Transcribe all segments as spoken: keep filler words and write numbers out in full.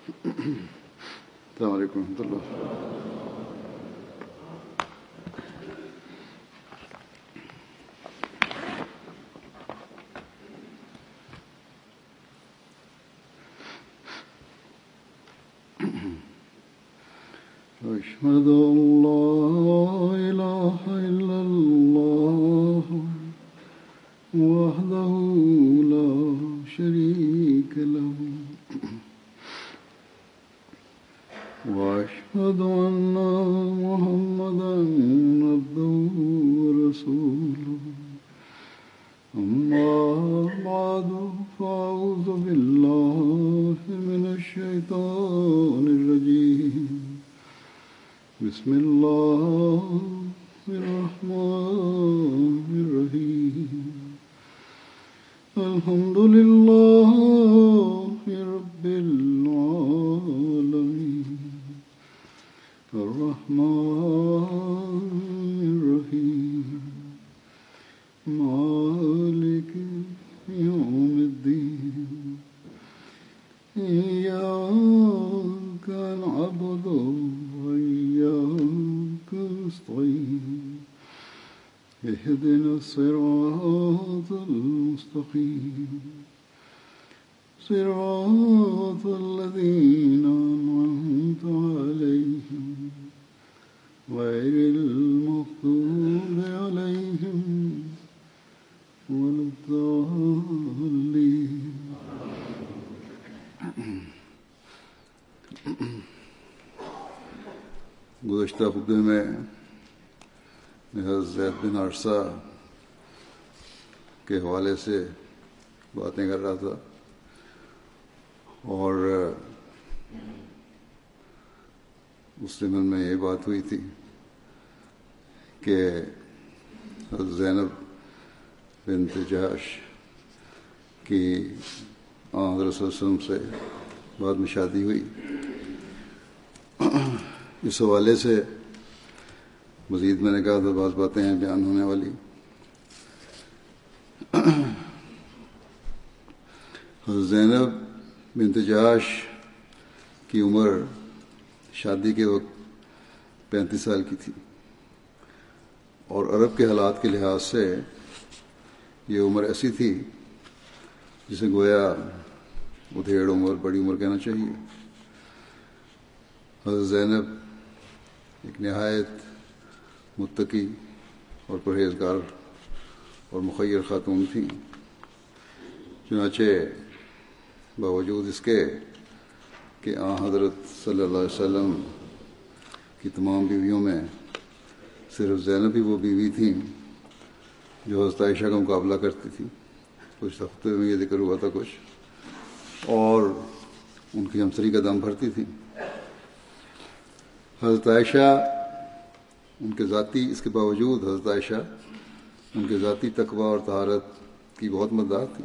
السلام علیکم ورحمۃ اللہ. أشهد أن لا إله إلا الله وحده لا شريك له وأشهد أن محمدا عبده ورسوله أما بعد فأعوذ بالله من الشيطان الرجيم بسم الله الرحمن الرحيم الحمد لله رب العالمين الرحمن الرحيم مالك يوم الدين إياك نعبد وإياك نستعين اهدنا الصراط المستقيم صراط الذين أنعمت عليهم غير المغضوب عليهم ولا الضالين. گزشتہ خطبے میں حضرت زید بن عرصہ کے حوالے سے باتیں کر رہا تھا، اور اس ضمن میں یہ بات ہوئی تھی کہ حضرت زینب بنت جحش کی آن حضرت صلی اللہ علیہ وسلم سے بعد میں شادی ہوئی. اس حوالے سے مزید میں نے کہا تھا بعض باتیں ہیں بیان ہونے والی. حضرت زینب بنت جحش کی عمر شادی کے وقت پینتیس سال کی تھی، اور عرب کے حالات کے لحاظ سے یہ عمر ایسی تھی جسے گویا ادھیڑ عمر، بڑی عمر کہنا چاہیے. حضرت زینب ایک نہایت متقی اور پرہیزگار اور مخیر خاتون تھیں. چنانچہ باوجود اس کے کہ آن حضرت صلی اللہ علیہ وسلم کی تمام بیویوں میں صرف زینب ہی وہ بیوی تھیں جو حضرت عائشہ کا مقابلہ کرتی تھی. کچھ ہفتے میں یہ ذکر ہوا تھا کچھ، اور ان کی ہمسری کا دم بھرتی تھی. حضرت عائشہ ان کے ذاتی اس کے باوجود حضرت عائشہ ان کے ذاتی تقوی اور طہارت کی بہت مداح تھی،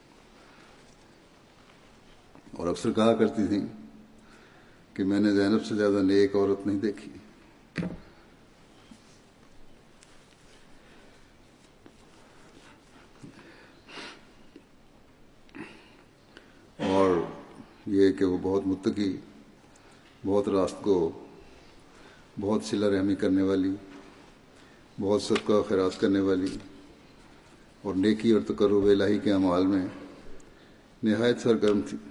اور اکثر کہا کرتی تھیں کہ میں نے زینب سے زیادہ نیک عورت نہیں دیکھی. اور یہ کہ وہ بہت متقی، بہت راست کو، بہت صلہ رحمی کرنے والی، بہت صدقہ و خیرات کرنے والی، اور نیکی اور تقرب الہی کے اعمال میں نہایت سرگرم تھی.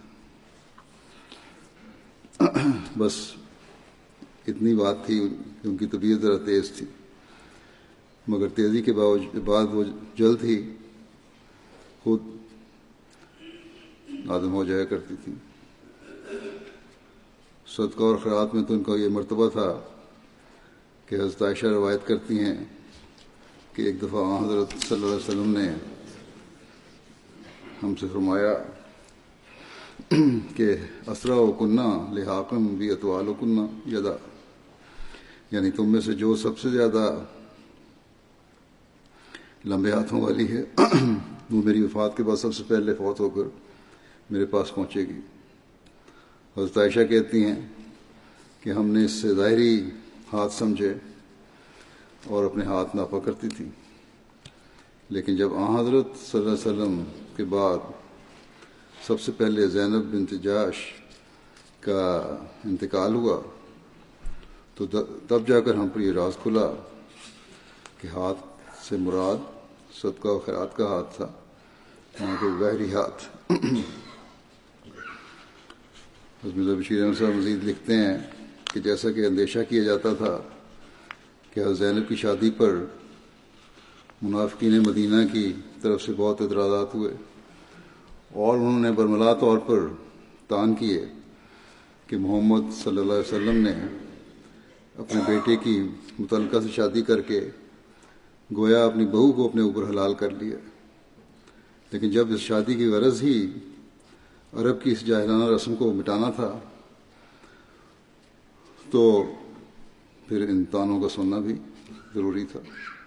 بس اتنی بات تھی کہ ان کی طبیعت ذرا تیز تھی، مگر تیزی کے بعد وہ جلد ہی خود آدم ہو جایا کرتی تھی. صدقہ اور خیرات میں تو ان کا یہ مرتبہ تھا کہ حضرت عائشہ روایت کرتی ہیں کہ ایک دفعہ حضرت صلی اللہ علیہ وسلم نے ہم سے فرمایا کہ اسرا و کنہ لحاقم بھی اطوال و کنہ یدا، یعنی تم میں سے جو سب سے زیادہ لمبے ہاتھوں والی ہے وہ میری وفات کے بعد سب سے پہلے فوت ہو کر میرے پاس پہنچے گی. حضرت عائشہ کہتی ہیں کہ ہم نے اس سے ظاہری ہاتھ سمجھے اور اپنے ہاتھ ناپا کرتی تھی، لیکن جب آن حضرت صلی اللہ علیہ وسلم کے بعد سب سے پہلے زینب بنت جحش کا انتقال ہوا تو تب جا کر ہم پر یہ راز کھلا کہ ہاتھ سے مراد صدقہ و خیرات کا ہاتھ تھا، نہ کہ ظاہری ہاتھ۔ حضرت بشیر احمد صاحب مزید لکھتے ہیں کہ جیسا کہ اندیشہ کیا جاتا تھا کہ حضرت زینب کی شادی پر منافقین مدینہ کی طرف سے بہت اعتراضات ہوئے اور انہوں نے برملا طور پر طعن کیے کہ محمد صلی اللہ علیہ وسلم نے اپنے بیٹے کی متعلقہ سے شادی کر کے گویا اپنی بہو کو اپنے اوپر حلال کر لیا، لیکن جب اس شادی کی غرض ہی عرب کی اس جاہلانہ رسم کو مٹانا تھا تو پھر ان طعنوں کا سننا بھی ضروری تھا۔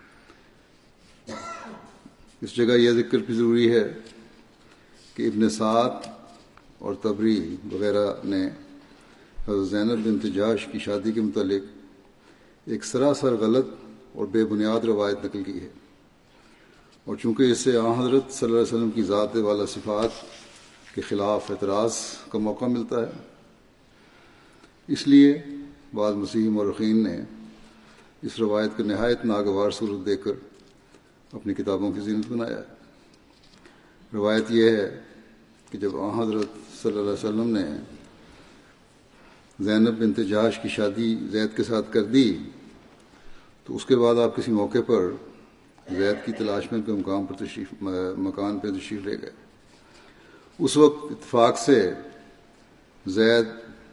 اس جگہ یہ ذکر بھی ضروری ہے کہ ابن سعد اور طبری وغیرہ نے حضرت زینب بنت جحش کی شادی کے متعلق ایک سراسر غلط اور بے بنیاد روایت نقل کی ہے، اور چونکہ اس سے آن حضرت صلی اللہ علیہ وسلم کی ذات والا صفات کے خلاف اعتراض کا موقع ملتا ہے، اس لیے بعض مسیحی مورخین نے اس روایت کو نہایت ناگوار صورت دے کر اپنی کتابوں کی زینت بنایا ہے۔ روایت یہ ہے کہ جب آن حضرت صلی اللہ علیہ وسلم نے زینب بنت جحش کی شادی زید کے ساتھ کر دی تو اس کے بعد آپ کسی موقع پر زید کی تلاش میں کے مقام پر تشریف مکان پہ تشریف لے گئے۔ اس وقت اتفاق سے زید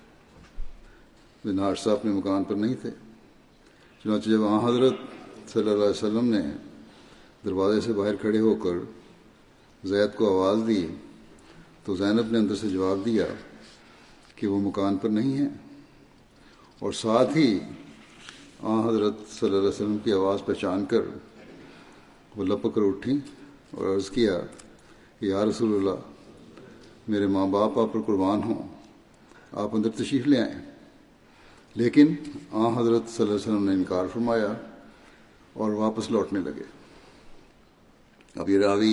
بن حارثہ اپنے مکان پر نہیں تھے، چنانچہ جب آن حضرت صلی اللہ علیہ وسلم نے دروازے سے باہر کھڑے ہو کر زید کو آواز دی تو زینب نے اندر سے جواب دیا کہ وہ مکان پر نہیں ہیں، اور ساتھ ہی آن حضرت صلی اللہ علیہ وسلم کی آواز پہچان کر وہ لپک کر اٹھیں اور عرض کیا کہ یا رسول اللہ، میرے ماں باپ آپ پر قربان ہوں، آپ اندر تشریف لے آئیں۔ لیکن آن حضرت صلی اللہ علیہ وسلم نے انکار فرمایا اور واپس لوٹنے لگے۔ اب یہ راوی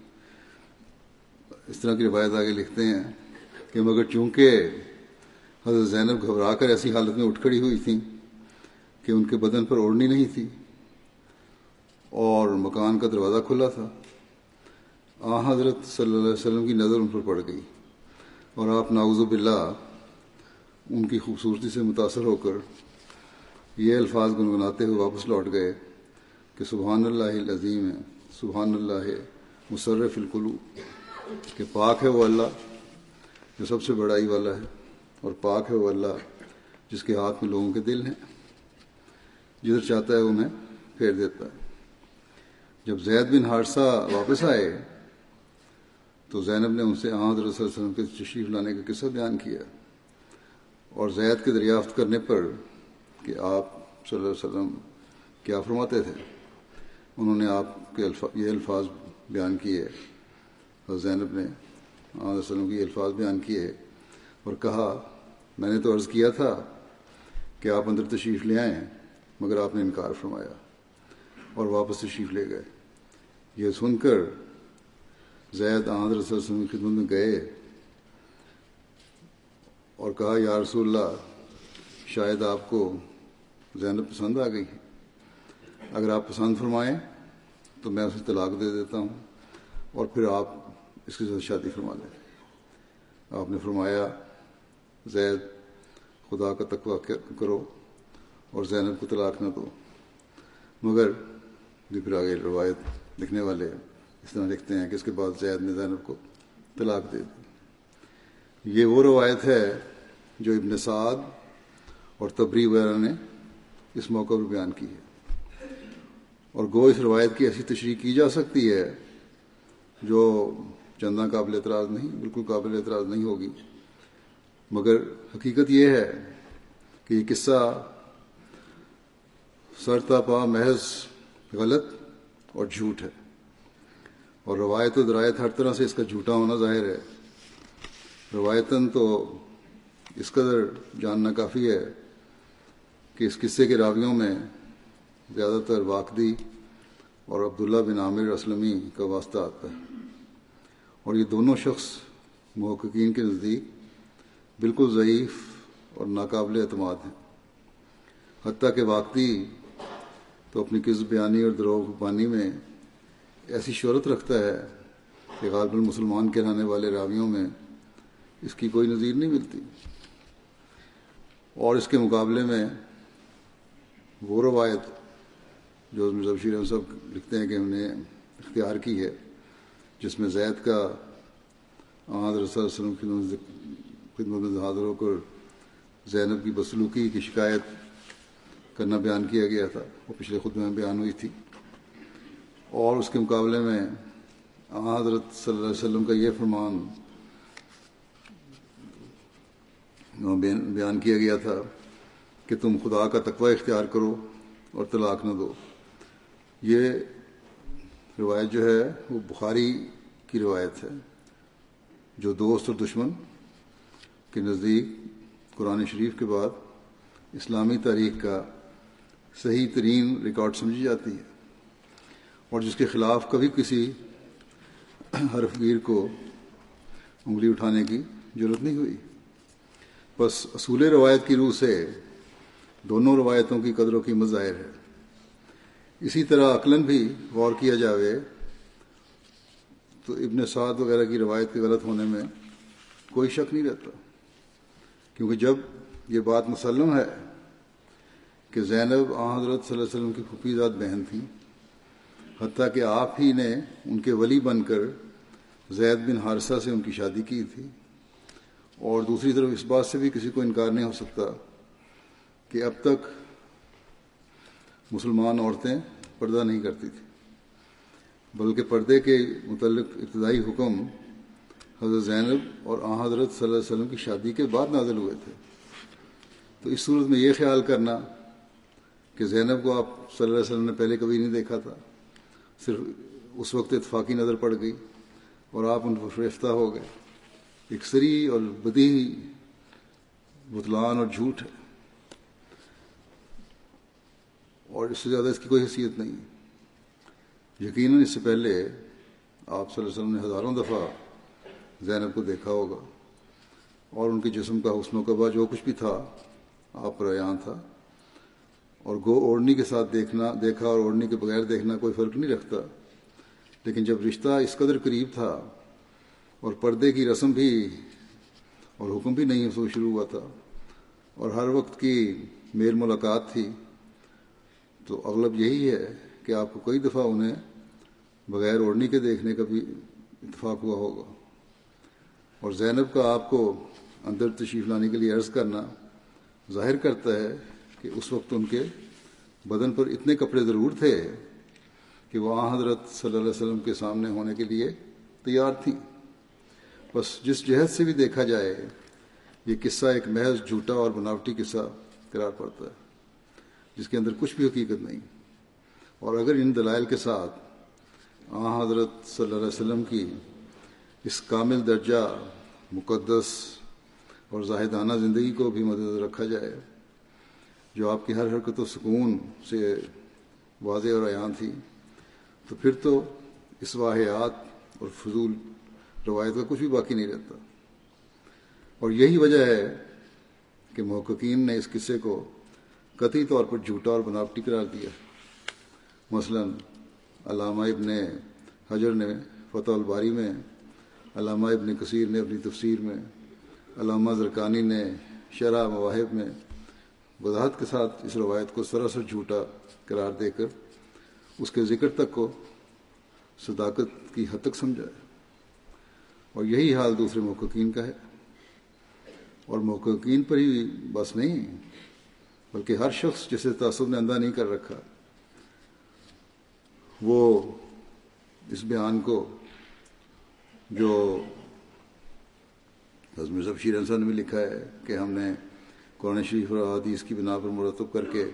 اس طرح کی روایت آگے لکھتے ہیں کہ مگر چونکہ حضرت زینب گھبرا کر ایسی حالت میں اٹھ کھڑی ہوئی تھیں کہ ان کے بدن پر اوڑھنی نہیں تھی اور مکان کا دروازہ کھلا تھا، آن حضرت صلی اللہ علیہ وسلم کی نظر ان پر پڑ گئی اور آپ نعوذ باللہ ان کی خوبصورتی سے متاثر ہو کر یہ الفاظ گنگناتے ہوئے واپس لوٹ گئے کہ سبحان اللہ العظیم ہے، سبحان اللہ مصرف القلوب، کہ پاک ہے وہ اللہ جو سب سے بڑائی والا ہے، اور پاک ہے وہ اللہ جس کے ہاتھ میں لوگوں کے دل ہیں، جدھر چاہتا ہے انہیں پھیر دیتا ہے۔ جب زید بن حارثہ واپس آئے تو زینب نے ان سے آن حضرت صلی اللہ علیہ وسلم کے تشریف لانے کا قصہ بیان کیا، اور زید کے دریافت کرنے پر کہ آپ صلی اللہ علیہ وسلم کیا فرماتے تھے، انہوں نے آپ کے الفاظ یہ الفاظ بیان کیے، اور زینب نے آن علیہ وسلم کی یہ الفاظ بیان کیے اور کہا میں نے تو عرض کیا تھا کہ آپ اندر تشریف لے آئیں، مگر آپ نے انکار فرمایا اور واپس تشریف لے گئے۔ یہ سن کر زید آن حضرت صلی اللہ علیہ وسلم کی خدمت میں گئے اور کہا یا رسول اللہ، شاید آپ کو زینب پسند آ گئی ہے، اگر آپ پسند فرمائیں تو میں اسے طلاق دے دیتا ہوں اور پھر آپ اس کے ساتھ شادی فرما لیں۔ آپ نے فرمایا زید خدا کا تقویٰ کرو اور زینب کو طلاق نہ دو، مگر جو پھر آگے روایت لکھنے والے اس طرح لکھتے ہیں کہ اس کے بعد زید نے زینب کو طلاق دے دی۔ یہ وہ روایت ہے جو ابن سعد اور طبری وغیرہ نے اس موقع پر بیان کی ہے، اور گو اس روایت کی ایسی تشریح کی جا سکتی ہے جو چندہ قابل اعتراض نہیں، بالکل قابل اعتراض نہیں ہوگی، مگر حقیقت یہ ہے کہ یہ قصہ سرتا پا محض غلط اور جھوٹ ہے، اور روایت و درایت ہر طرح سے اس کا جھوٹا ہونا ظاہر ہے۔ روایتاً تو اس قدر جاننا کافی ہے کہ اس قصے کے راویوں میں زیادہ تر واقدی اور عبداللہ بن عامر اسلمی کا واسطہ آتا ہے، اور یہ دونوں شخص محققین کے نزدیک بالکل ضعیف اور ناقابل اعتماد ہیں، حتیٰ کہ واقعی تو اپنی کذب بیانی اور دروغ بانی میں ایسی شہرت رکھتا ہے کہ غالباً مسلمان کہلانے والے راویوں میں اس کی کوئی نظیر نہیں ملتی، اور اس کے مقابلے میں وہ روایت جو مرزا بشیر احمد صاحب لکھتے ہیں کہ ہم نے اختیار کی ہے، جس میں زید کا حضرت صلی اللہ علیہ وسلم کی خدمت میں حاضر ہو کر زینب کی بدسلوکی کی شکایت کرنا بیان کیا گیا تھا، وہ پچھلے خطبے میں بیان ہوئی تھی، اور اس کے مقابلے میں حضرت صلی اللہ علیہ وسلم کا یہ فرمان بیان کیا گیا تھا کہ تم خدا کا تقوی اختیار کرو اور طلاق نہ دو۔ یہ روایت جو ہے وہ بخاری کی روایت ہے، جو دوست اور دشمن کے نزدیک قرآن شریف کے بعد اسلامی تاریخ کا صحیح ترین ریکارڈ سمجھی جاتی ہے، اور جس کے خلاف کبھی کسی حرف گیر کو انگلی اٹھانے کی ضرورت نہیں ہوئی۔ بس اصول روایت کی روح سے دونوں روایتوں کی قدر و قیمت ظاہر ہے۔ اسی طرح عقلاً بھی غور کیا جاوے تو ابن سعد وغیرہ کی روایت کے غلط ہونے میں کوئی شک نہیں رہتا، کیونکہ جب یہ بات مسلم ہے کہ زینب آن حضرت صلی اللہ علیہ وسلم کی پھوپھی زاد بہن تھیں، حتیٰ کہ آپ ہی نے ان کے ولی بن کر زید بن حارثہ سے ان کی شادی کی تھی، اور دوسری طرف اس بات سے بھی کسی کو انکار نہیں ہو سکتا کہ اب تک مسلمان عورتیں پردہ نہیں کرتی تھیں، بلکہ پردے کے متعلق ابتدائی حکم حضرت زینب اور آن حضرت صلی اللہ علیہ وسلم کی شادی کے بعد نازل ہوئے تھے۔ تو اس صورت میں یہ خیال کرنا کہ زینب کو آپ صلی اللہ علیہ وسلم نے پہلے کبھی نہیں دیکھا تھا، صرف اس وقت اتفاقی نظر پڑ گئی اور آپ ان پر فریفتہ ہو گئے، ایک سری اور بدیہی بطلان اور جھوٹ ہے، اور اس سے زیادہ اس کی کوئی حیثیت نہیں۔ یقیناً اس سے پہلے آپ صلی اللہ علیہ وسلم نے ہزاروں دفعہ زینب کو دیکھا ہوگا، اور ان کے جسم کا حسن و قبا جو کچھ بھی تھا آپ پر عیاں تھا، اور گو اوڑھنی کے ساتھ دیکھنا دیکھا اور اوڑھنی کے بغیر دیکھنا کوئی فرق نہیں رکھتا، لیکن جب رشتہ اس قدر قریب تھا اور پردے کی رسم بھی اور حکم بھی نہیں سو شروع ہوا تھا، اور ہر وقت کی میل ملاقات تھی، تو اغلب یہی ہے کہ آپ کو کئی دفعہ انہیں بغیر اوڑھنی کے دیکھنے کا بھی اتفاق ہوا ہوگا۔ اور زینب کا آپ کو اندر تشریف لانے کے لیے عرض کرنا ظاہر کرتا ہے کہ اس وقت ان کے بدن پر اتنے کپڑے ضرور تھے کہ وہ آن حضرت صلی اللہ علیہ وسلم کے سامنے ہونے کے لیے تیار تھیں۔ بس جس جہت سے بھی دیکھا جائے یہ قصہ ایک محض جھوٹا اور بناوٹی قصہ قرار پڑتا ہے، جس کے اندر کچھ بھی حقیقت نہیں، اور اگر ان دلائل کے ساتھ آن حضرت صلی اللہ علیہ وسلم کی اس کامل درجہ مقدس اور زاہدانہ زندگی کو بھی مدنظر رکھا جائے جو آپ کی ہر حرکت و سکون سے واضح اور عیان تھی، تو پھر تو اس واحیات اور فضول روایت کا کچھ بھی باقی نہیں رہتا۔ اور یہی وجہ ہے کہ محققین نے اس قصے کو قطعی طور پر جھوٹا اور بناوٹی قرار دیا۔ مثلاً علامہ ابن حجر نے فتح الباری میں، علامہ ابن کثیر نے اپنی تفسیر میں، علامہ زرقانی نے شرح مواہب میں وضاحت کے ساتھ اس روایت کو سراسر جھوٹا قرار دے کر اس کے ذکر تک کو صداقت کی حد تک سمجھا ہے، اور یہی حال دوسرے محققین کا ہے۔ اور محققین پر ہی بس نہیں، بلکہ ہر شخص جسے تعصب نے اندھا نہیں کر رکھا، وہ اس بیان کو جو حضرت مرزا بشیر احمد صاحب نے بھی لکھا ہے کہ ہم نے قرآن شریف اور احادیث کی بنا پر مرتب کر کے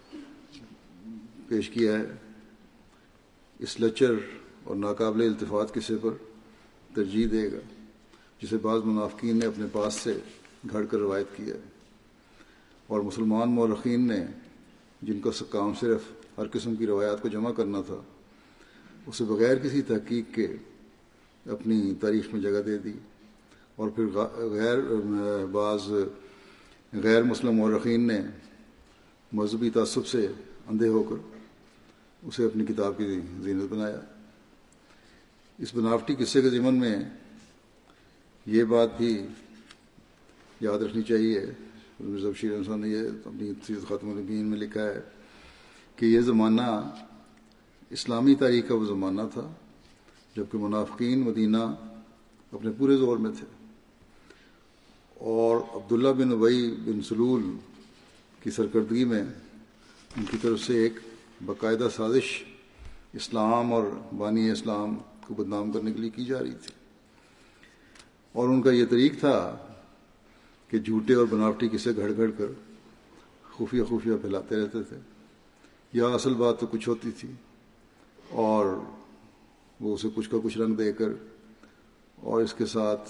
پیش کیا ہے، اس لچر اور ناقابل التفات قصے پر ترجیح دے گا جسے بعض منافقین نے اپنے پاس سے گھڑ کر روایت کیا ہے، اور مسلمان مورخین نے جن کا کام صرف ہر قسم کی روایات کو جمع کرنا تھا، اسے بغیر کسی تحقیق کے اپنی تاریخ میں جگہ دے دی، اور پھر غیر بعض غیر مسلم مورخین نے مذہبی تعصب سے اندھے ہو کر اسے اپنی کتاب کی زینت بنایا۔ اس بناوٹی قصے کے ضمن میں یہ بات بھی یاد رکھنی چاہیے، مرزا بشیر احمد صاحب نے یہ اپنی سیرت خاتم النبیین میں لکھا ہے کہ یہ زمانہ اسلامی تاریخ کا وہ زمانہ تھا جبکہ منافقین مدینہ اپنے پورے زور میں تھے، اور عبداللہ بن ابی بن سلول کی سرکردگی میں ان کی طرف سے ایک باقاعدہ سازش اسلام اور بانی اسلام کو بدنام کرنے کے لیے کی جا رہی تھی، اور ان کا یہ طریق تھا کہ جھوٹے اور بناوٹی قصے گھڑ گھڑ کر خفیہ خفیہ پھیلاتے رہتے تھے، یا اصل بات تو کچھ ہوتی تھی اور وہ اسے کچھ کا کچھ رنگ دے کر اور اس کے ساتھ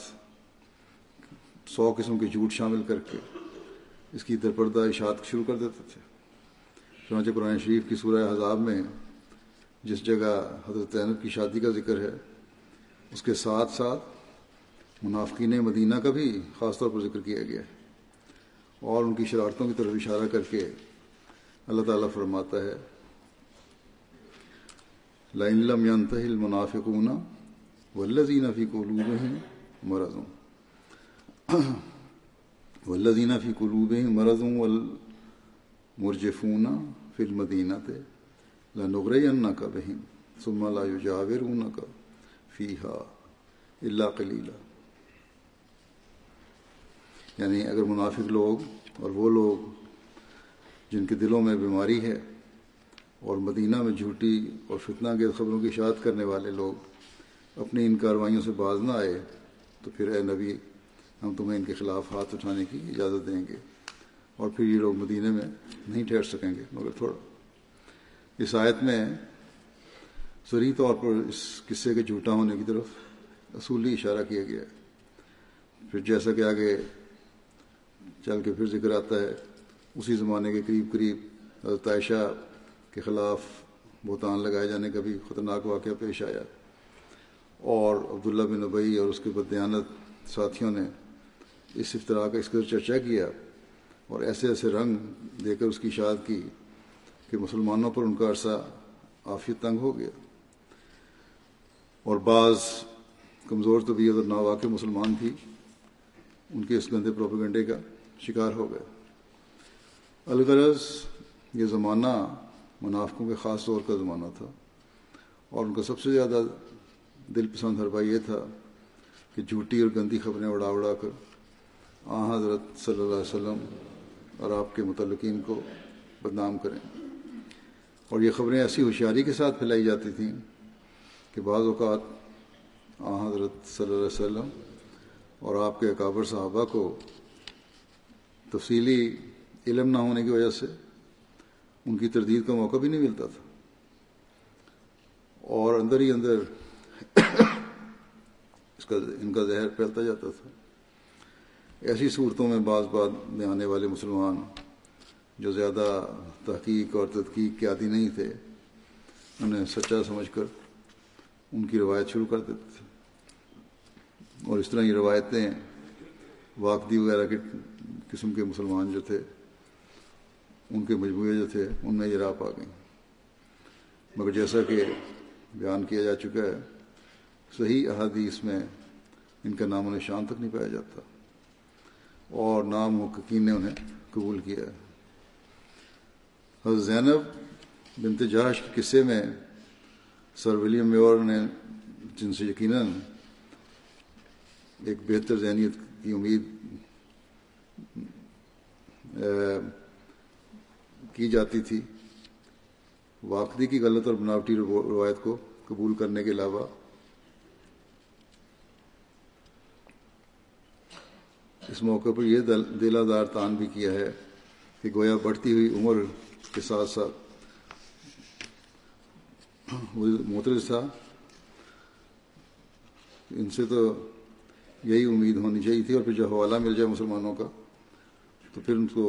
سو قسم کے جھوٹ شامل کر کے اس کی درپردہ اشاعت شروع کر دیتے تھے۔ چنانچہ قرآن شریف کی سورہ احزاب میں جس جگہ حضرت زینب کی شادی کا ذکر ہے اس کے ساتھ ساتھ منافقین مدینہ کا بھی خاص طور پر ذکر کیا گیا ہے، اور ان کی شرارتوں کی طرف اشارہ کر کے اللہ تعالیٰ فرماتا ہے لَإِن لَّمْ يَنْتَهِ الْمُنَافِقُونَ وَالَّذِينَ فِي قُلُوبِهِم مَّرَضٌ وَالَّذِينَ فِي قُلُوبِهِم مَّرَضٌ وَالْمُرْجِفُونَ فِي الْمَدِينَةِ لَنُغْرِيَنَّكَ بِهِمْ ثُمَّ لَا يُجَاوِرُونَكَ فِيهَا إِلَّا قَلِيلًا۔ یعنی اگر منافق لوگ اور وہ لوگ جن کے دلوں میں بیماری ہے اور مدینہ میں جھوٹی اور فتنہ انگیز خبروں کی اشاعت کرنے والے لوگ اپنی ان کارروائیوں سے باز نہ آئے تو پھر اے نبی ہم تمہیں ان کے خلاف ہاتھ اٹھانے کی اجازت دیں گے، اور پھر یہ لوگ مدینہ میں نہیں ٹھہر سکیں گے مگر تھوڑا۔ اس آیت میں صریح طور پر اس قصے کے جھوٹا ہونے کی طرف اصولی اشارہ کیا گیا ہے۔ پھر جیسا کہ آگے چل کے پھر ذکر آتا ہے اسی زمانے کے قریب قریب حضرت عائشہ کے خلاف بہتان لگائے جانے کا بھی خطرناک واقعہ پیش آیا، اور عبداللہ بن ابی اور اس کے بددیانت ساتھیوں نے اس افتراء کا اس قدر چرچا کیا اور ایسے ایسے رنگ دے کر اس کی اشاعت کی کہ مسلمانوں پر ان کا عرصہ عافیت تنگ ہو گیا، اور بعض کمزور طبیعت اور ناواقف مسلمان بھی ان کے اس گندے پروپیگنڈے کا شکار ہو گئے۔ الغرض یہ زمانہ منافقوں کے خاص طور کا زمانہ تھا، اور ان کا سب سے زیادہ دل پسند حربہ یہ تھا کہ جھوٹی اور گندی خبریں اڑا اڑا کر آن حضرت صلی اللہ علیہ وسلم اور آپ کے متعلقین کو بدنام کریں، اور یہ خبریں ایسی ہوشیاری کے ساتھ پھیلائی جاتی تھیں کہ بعض اوقات آن حضرت صلی اللہ علیہ وسلم اور آپ کے اکابر صحابہ کو تفصیلی علم نہ ہونے کی وجہ سے ان کی تردید کا موقع بھی نہیں ملتا تھا، اور اندر ہی اندر اس کا ان کا زہر پھیلتا جاتا تھا۔ ایسی صورتوں میں بعض بات میں آنے والے مسلمان جو زیادہ تحقیق اور تدقیق کے عادی نہیں تھے انہیں سچا سمجھ کر ان کی روایت شروع کر دیتے تھے، اور اس طرح یہ روایتیں واقدی وغیرہ کے قسم کے مسلمان جو تھے ان کے مجموعے جو تھے ان میں یہ راہ پا گئیں، مگر جیسا کہ بیان کیا جا چکا ہے صحیح احادیث میں ان کا نام و نشان تک نہیں پایا جاتا، اور نام محققین نے انہیں قبول کیا ہے۔ حضرت زینب بنت جہش کے قصے میں سر ولیم میور نے جن سے یقیناً ایک بہتر ذہنیت کی امید کی جاتی تھی، واقعی کی غلط اور بناوٹی روایت کو قبول کرنے کے علاوہ اس موقع پر یہ دل آزار تان بھی کیا ہے کہ گویا بڑھتی ہوئی عمر کے ساتھ ساتھ وہ معترض تھا، ان سے تو یہی امید ہونی چاہیے تھی، اور پھر جب حوالہ مل جائے مسلمانوں کا تو پھر ان کو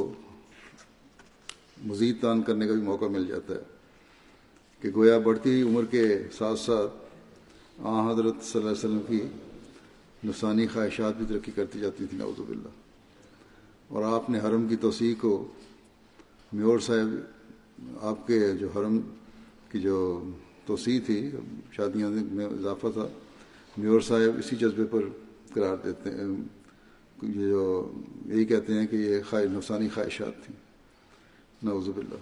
مزید تان کرنے کا بھی موقع مل جاتا ہے کہ گویا بڑھتی ہوئی عمر کے ساتھ ساتھ آن حضرت صلی اللہ علیہ وسلم کی نفسانی خواہشات بھی ترقی کرتی جاتی تھیں، نعوذ باللہ. اور آپ نے حرم کی توسیع کو، میور صاحب آپ کے جو حرم کی جو توسیع تھی، شادیاں میں اضافہ تھا، میور صاحب اسی جذبے پر قرار دیتے ہیں، یہ جو یہی کہتے ہیں کہ یہ خواہ نفسانی خواہشات تھیں، نعوذ باللہ.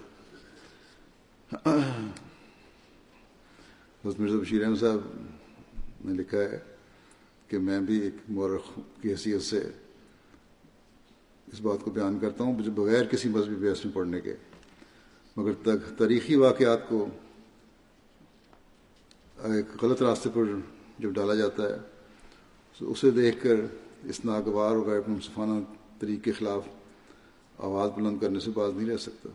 حضرت مرزا بشیر احمد صاحب نے لکھا ہے کہ میں بھی ایک مورخ کی حیثیت سے اس بات کو بیان کرتا ہوں بغیر کسی مذہبی بحث میں پڑھنے کے، مگر تاریخی واقعات کو ایک غلط راستے پر جب ڈالا جاتا ہے تو اسے دیکھ کر اس ناگوار اور غیر منصفانہ طریقے کے خلاف آواز بلند کرنے سے باز نہیں رہ سکتا.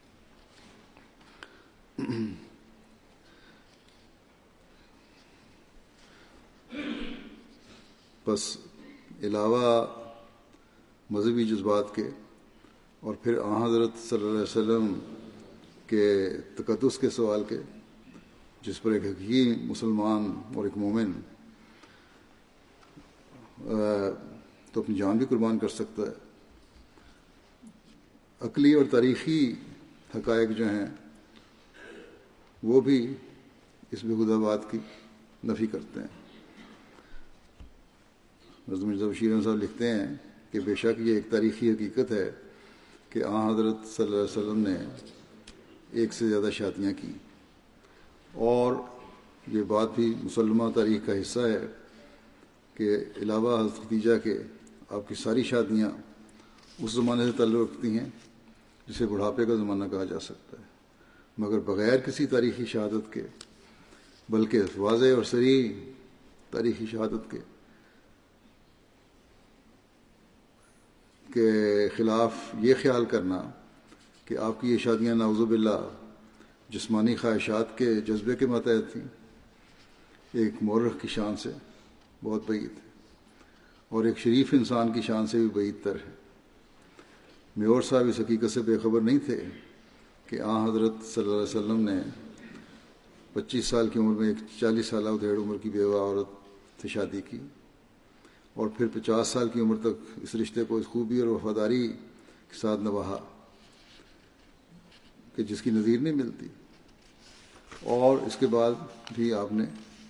بس علاوہ مذہبی جذبات کے اور پھر آن حضرت صلی اللہ علیہ وسلم کے تقدس کے سوال کے، جس پر ایک حقیقی مسلمان اور ایک مومن تو اپنی جان بھی قربان کر سکتا ہے. عقلی اور تاریخی حقائق جو ہیں وہ بھی اس بےہودہ بات کی نفی کرتے ہیں. حضرت مرزا بشیر احمد صاحب لکھتے ہیں کہ بے شک یہ ایک تاریخی حقیقت ہے کہ آن حضرت صلی اللہ علیہ وسلم نے ایک سے زیادہ شادیاں کی، اور یہ بات بھی مسلمہ تاریخ کا حصہ ہے کہ علاوہ حضرت خدیجہ کے آپ کی ساری شادیاں اس زمانے سے تعلق رکھتی ہیں جسے بڑھاپے کا زمانہ کہا جا سکتا ہے، مگر بغیر کسی تاریخی شہادت کے، بلکہ واضح اور صریح تاریخی شہادت کے کے خلاف یہ خیال کرنا کہ آپ کی یہ شادیاں نعوذ باللہ جسمانی خواہشات کے جذبے کے ماتحت تھیں، ایک مورخ کی شان سے بہت بعید ہے، اور ایک شریف انسان کی شان سے بھی بعید تر ہے. میور صاحب اس حقیقت سے بے خبر نہیں تھے کہ آن حضرت صلی اللہ علیہ وسلم نے پچیس سال کی عمر میں ایک چالیس سالہ ادھیڑ عمر کی بیوہ عورت سے شادی کی، اور پھر پچاس سال کی عمر تک اس رشتے کو اس خوبی اور وفاداری کے ساتھ نبھایا کہ جس کی نظیر نہیں ملتی. اور اس کے بعد بھی آپ نے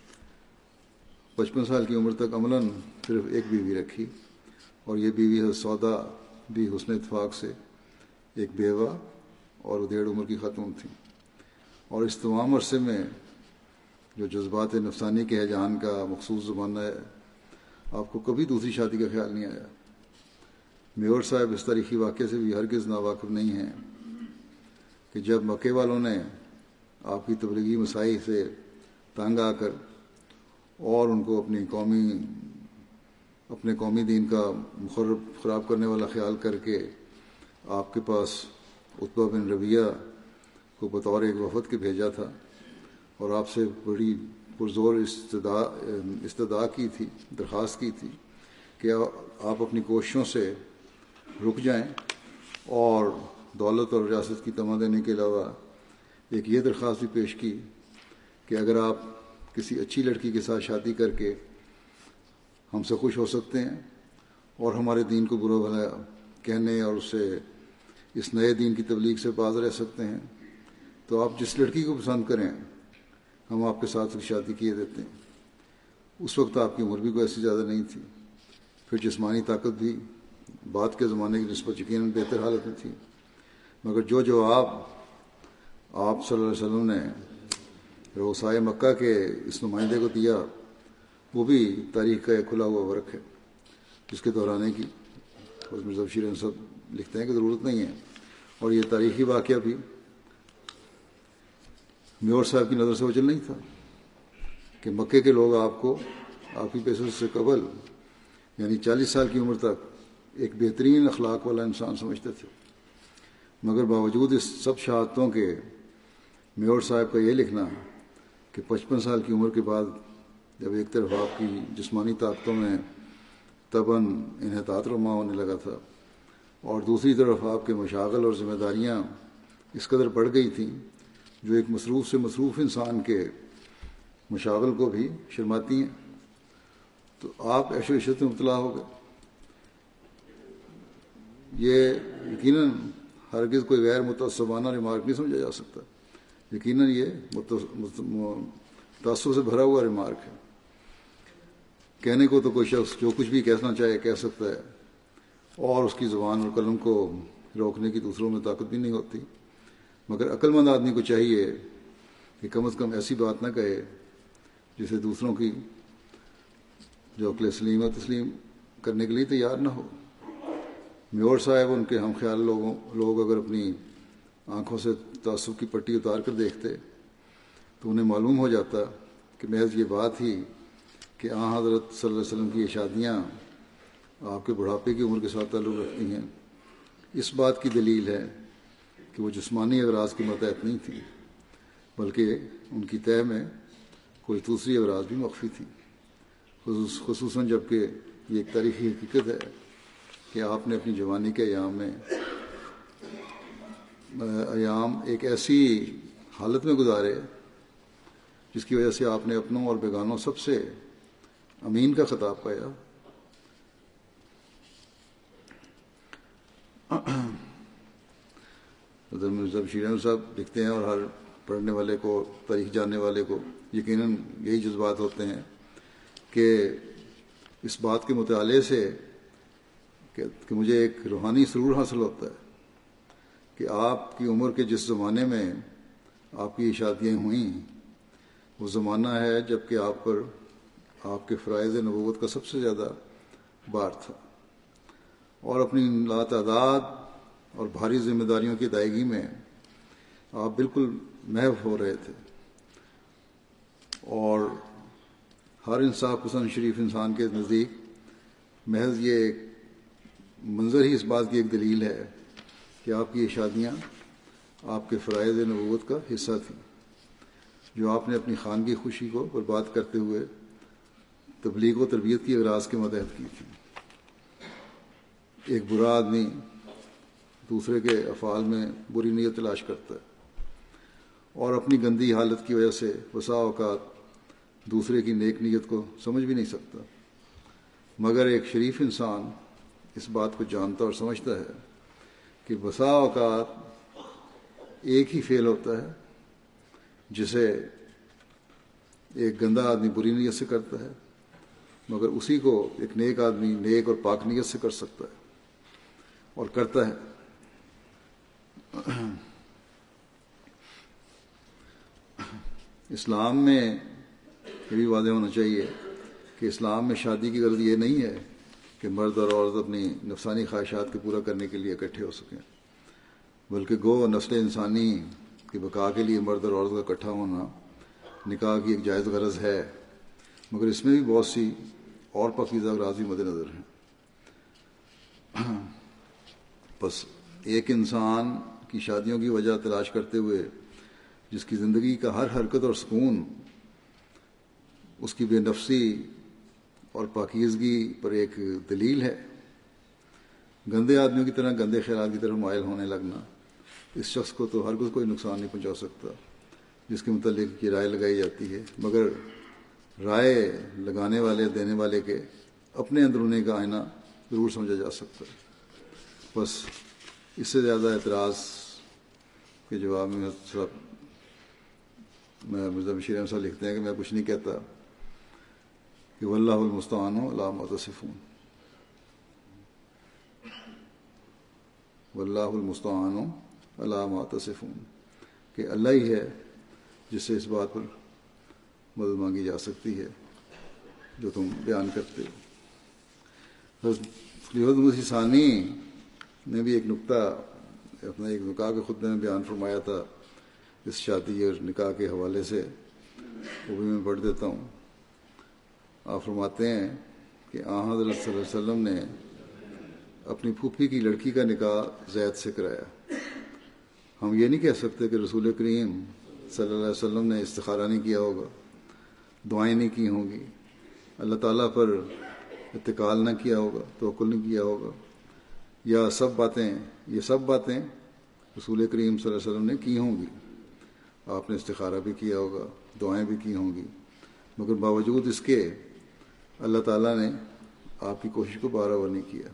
پچپن سال کی عمر تک عملاً صرف ایک بیوی رکھی، اور یہ بیوی حضرت سودا بھی حسن اتفاق سے ایک بیوہ اور ادھیڑ عمر کی خاتون تھیں. اور اس تمام عرصے میں جو جذبات نفسانی کے ہیجان کا مخصوص زمانہ ہے، آپ کو کبھی دوسری شادی کا خیال نہیں آیا. میور صاحب اس تاریخی واقعے سے بھی ہرگز ناواقف نہیں ہیں کہ جب مکے والوں نے آپ کی تبلیغی مساعی سے تنگ آ کر اور ان کو اپنی قومی اپنے قومی دین کا مخرب خراب کرنے والا خیال کر کے آپ کے پاس عتبہ بن ربیعہ کو بطور ایک وفد کے بھیجا تھا، اور آپ سے بڑی پرزور استدعا استدعا کی تھی، درخواست کی تھی کہ آپ اپنی کوششوں سے رک جائیں، اور دولت اور ریاست کی تمنا دینے کے علاوہ ایک یہ درخواست بھی پیش کی کہ اگر آپ کسی اچھی لڑکی کے ساتھ شادی کر کے ہم سے خوش ہو سکتے ہیں اور ہمارے دین کو برا بھلا کہنے اور اس سے اس نئے دین کی تبلیغ سے باز رہ سکتے ہیں، تو آپ جس لڑکی کو پسند کریں ہم آپ کے ساتھ شادی کیے دیتے ہیں. اس وقت آپ کی عمر بھی کوئی ایسی زیادہ نہیں تھی، پھر جسمانی طاقت بھی بعد کے زمانے کی نسبت یقیناً بہتر حالت میں تھی، مگر جو جواب آپ صلی اللہ علیہ وسلم نے روسائے مکہ کے اس نمائندے کو دیا وہ بھی تاریخ کا ایک کھلا ہوا ورق ہے جس کے دہرانے کی حضرت مرزا بشیر احمد صاحب لکھتے ہیں کہ ضرورت نہیں ہے. اور یہ تاریخی واقعہ بھی میور صاحب کی نظر سے اوجھل نہیں تھا کہ مکے کے لوگ آپ کو آپ کی پیسوں سے قبل یعنی چالیس سال کی عمر تک ایک بہترین اخلاق والا انسان سمجھتے تھے، مگر باوجود اس سب شہادتوں کے میور صاحب کا یہ لکھنا کہ پچپن سال کی عمر کے بعد جب ایک طرف آپ کی جسمانی طاقتوں میں تباً انحطاط رما ہونے لگا تھا اور دوسری طرف آپ کے مشاغل اور ذمہ داریاں اس قدر بڑھ گئی تھیں جو ایک مصروف سے مصروف انسان کے مشاغل کو بھی شرماتی ہیں، تو آپ عیش و عشرت میں مبتلا ہو گئے. یہ یقیناً ہرگز کوئی غیر متعصبانہ ریمارک نہیں سمجھا جا سکتا. یقیناً یہ تعصب سے بھرا ہوا ریمارک ہے. کہنے کو تو کوئی شخص جو کچھ بھی کہنا چاہے کہہ سکتا ہے، اور اس کی زبان اور قلم کو روکنے کی دوسروں میں طاقت بھی نہیں ہوتی، مگر عقل مند آدمی کو چاہیے کہ کم از کم ایسی بات نہ کہے جسے دوسروں کی جو عقل سلیم و تسلیم کرنے کے لیے تیار نہ ہو. میور صاحب ان کے ہم خیال لوگوں لوگ اگر اپنی آنکھوں سے تعصب کی پٹی اتار کر دیکھتے تو انہیں معلوم ہو جاتا کہ محض یہ بات ہی کہ آن حضرت صلی اللہ علیہ وسلم کی یہ شادیاں آپ کے بڑھاپے کی عمر کے ساتھ تعلق رکھتی ہیں، اس بات کی دلیل ہے کہ وہ جسمانی اغراض کے متحد نہیں تھیں، بلکہ ان کی طے میں کوئی دوسری اغراض بھی مخفی تھی. خصوصاً جب کہ یہ ایک تاریخی حقیقت ہے کہ آپ نے اپنی جوانی کے ایام میں ایام ایک ایسی حالت میں گزارے جس کی وجہ سے آپ نے اپنوں اور بیگانوں سب سے امین کا خطاب پایا. حضرت مرزا بشیر احمد صاحب لکھتے ہیں، اور ہر پڑھنے والے کو، تاریخ جاننے والے کو یقیناً یہی جذبات ہوتے ہیں کہ اس بات کے مطالعے سے کہ, کہ مجھے ایک روحانی سرور حاصل ہوتا ہے کہ آپ کی عمر کے جس زمانے میں آپ کی شادیاں ہوئیں وہ زمانہ ہے جب کہ آپ پر آپ کے فرائض نبوت کا سب سے زیادہ بار تھا، اور اپنی لاتعداد اور بھاری ذمہ داریوں کی ادائیگی میں آپ بالکل محو ہو رہے تھے. اور ہر انصاف پسند شریف انسان کے نزدیک محض یہ ایک منظر ہی اس بات کی ایک دلیل ہے کہ آپ کی یہ شادیاں آپ کے فرائض نبوت کا حصہ تھیں، جو آپ نے اپنی خانگی خوشی کو برباد کرتے ہوئے تبلیغ و تربیت کی اغراض کے متحد کی تھی. ایک برا آدمی دوسرے کے افعال میں بری نیت تلاش کرتا ہے اور اپنی گندی حالت کی وجہ سے بسا اوقات دوسرے کی نیک نیت کو سمجھ بھی نہیں سکتا، مگر ایک شریف انسان اس بات کو جانتا اور سمجھتا ہے کہ بسا اوقات ایک ہی فعل ہوتا ہے جسے ایک گندا آدمی بری نیت سے کرتا ہے، مگر اسی کو ایک نیک آدمی نیک اور پاک نیت سے کر سکتا ہے اور کرتا ہے. اسلام میں یہ بھی واضح ہونا چاہیے کہ اسلام میں شادی کی غرض یہ نہیں ہے کہ مرد اور عورت اپنی نفسانی خواہشات کو پورا کرنے کے لیے اکٹھے ہو سکیں، بلکہ گو نسل انسانی کی بقا کے لیے مرد اور عورت کا اکٹھا ہونا نکاح کی ایک جائز غرض ہے، مگر اس میں بھی بہت سی اور پاکیزہ اغراض بھی مد نظر ہیں. بس ایک انسان کی شادیوں کی وجہ تلاش کرتے ہوئے جس کی زندگی کا ہر حرکت اور سکون اس کی بے نفسی اور پاکیزگی پر ایک دلیل ہے، گندے آدمیوں کی طرح گندے خیالات کی طرف مائل ہونے لگنا اس شخص کو تو ہرگز کوئی نقصان نہیں پہنچا سکتا جس کے متعلق یہ رائے لگائی جاتی ہے، مگر رائے لگانے والے دینے والے کے اپنے اندرونے کا آئینہ ضرور سمجھا جا سکتا ہے. بس اس سے زیادہ اعتراض کے جواب میں میں مرزا بشیر احمد صاحب لکھتے ہیں کہ میں کچھ نہیں کہتا کہ واللہ المستعان علی ما تصفون، واللہ المستعان علی ما تصفون، کہ اللہ ہی ہے جس سے اس بات پر مدد مانگی جا سکتی ہے جو تم بیان کرتے ہو. خلیفۃ مسیح ثانی نے بھی ایک نقطہ اپنا ایک نکاح کے خطبے میں بیان فرمایا تھا اس شادی اور نکاح کے حوالے سے، وہ بھی میں پڑھ دیتا ہوں. آپ فرماتے ہیں کہ آن حضرت صلی اللہ علیہ وسلم نے اپنی پھوپھی کی لڑکی کا نکاح زید سے کرایا. ہم یہ نہیں کہہ سکتے کہ رسول کریم صلی اللہ علیہ وسلم نے استخارہ نہیں کیا ہوگا، دعائیں نہیں کی ہوں گی، اللہ تعالیٰ پر اتکال نہ کیا ہوگا، توکل نہیں کیا ہوگا، یا سب باتیں یہ سب باتیں رسول کریم صلی اللہ علیہ وسلم نے کی ہوں گی. آپ نے استخارہ بھی کیا ہوگا، دعائیں بھی کی ہوں گی، مگر باوجود اس کے اللہ تعالیٰ نے آپ کی کوشش کو بارآور نہیں کیا.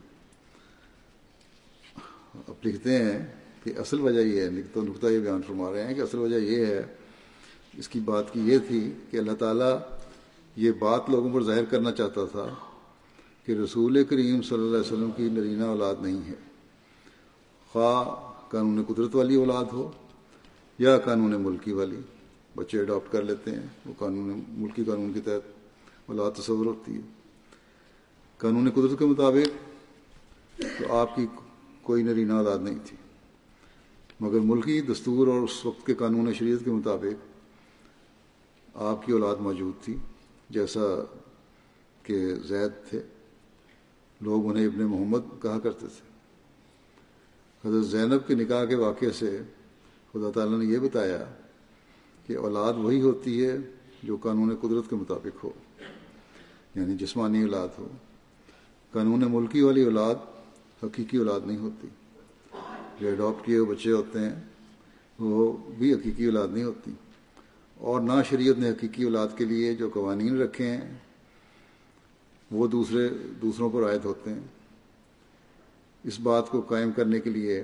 اب لکھتے ہیں کہ اصل وجہ یہ ہے، تو نقطہ یہ بیان فرما رہے ہیں کہ اصل وجہ یہ ہے، اس کی بات کی یہ تھی کہ اللہ تعالیٰ یہ بات لوگوں پر ظاہر کرنا چاہتا تھا کہ رسول کریم صلی اللہ علیہ وسلم کی نرینہ اولاد نہیں ہے، خواہ قانون قدرت والی اولاد ہو یا قانون ملکی والی. بچے اڈاپٹ کر لیتے ہیں، وہ قانون ملکی قانون کے تحت اولاد تصور ہوتی ہے. قانون قدرت کے مطابق تو آپ کی کوئی نرینہ اولاد نہیں تھی، مگر ملکی دستور اور اس وقت کے قانون شریعت کے مطابق آپ کی اولاد موجود تھی، جیسا کہ زید تھے، لوگ انہیں ابن محمد کہا کرتے تھے. حضرت زینب کے نکاح کے واقعے سے خدا تعالیٰ نے یہ بتایا کہ اولاد وہی ہوتی ہے جو قانون قدرت کے مطابق ہو، یعنی جسمانی اولاد ہو. قانون ملکی والی اولاد حقیقی اولاد نہیں ہوتی. جو اڈاپٹ کیے ہوئے بچے ہوتے ہیں وہ بھی حقیقی اولاد نہیں ہوتی، اور نہ شریعت نے حقیقی اولاد کے لیے جو قوانین رکھے ہیں وہ دوسرے دوسروں پر عائد ہوتے ہیں. اس بات کو قائم کرنے کے لیے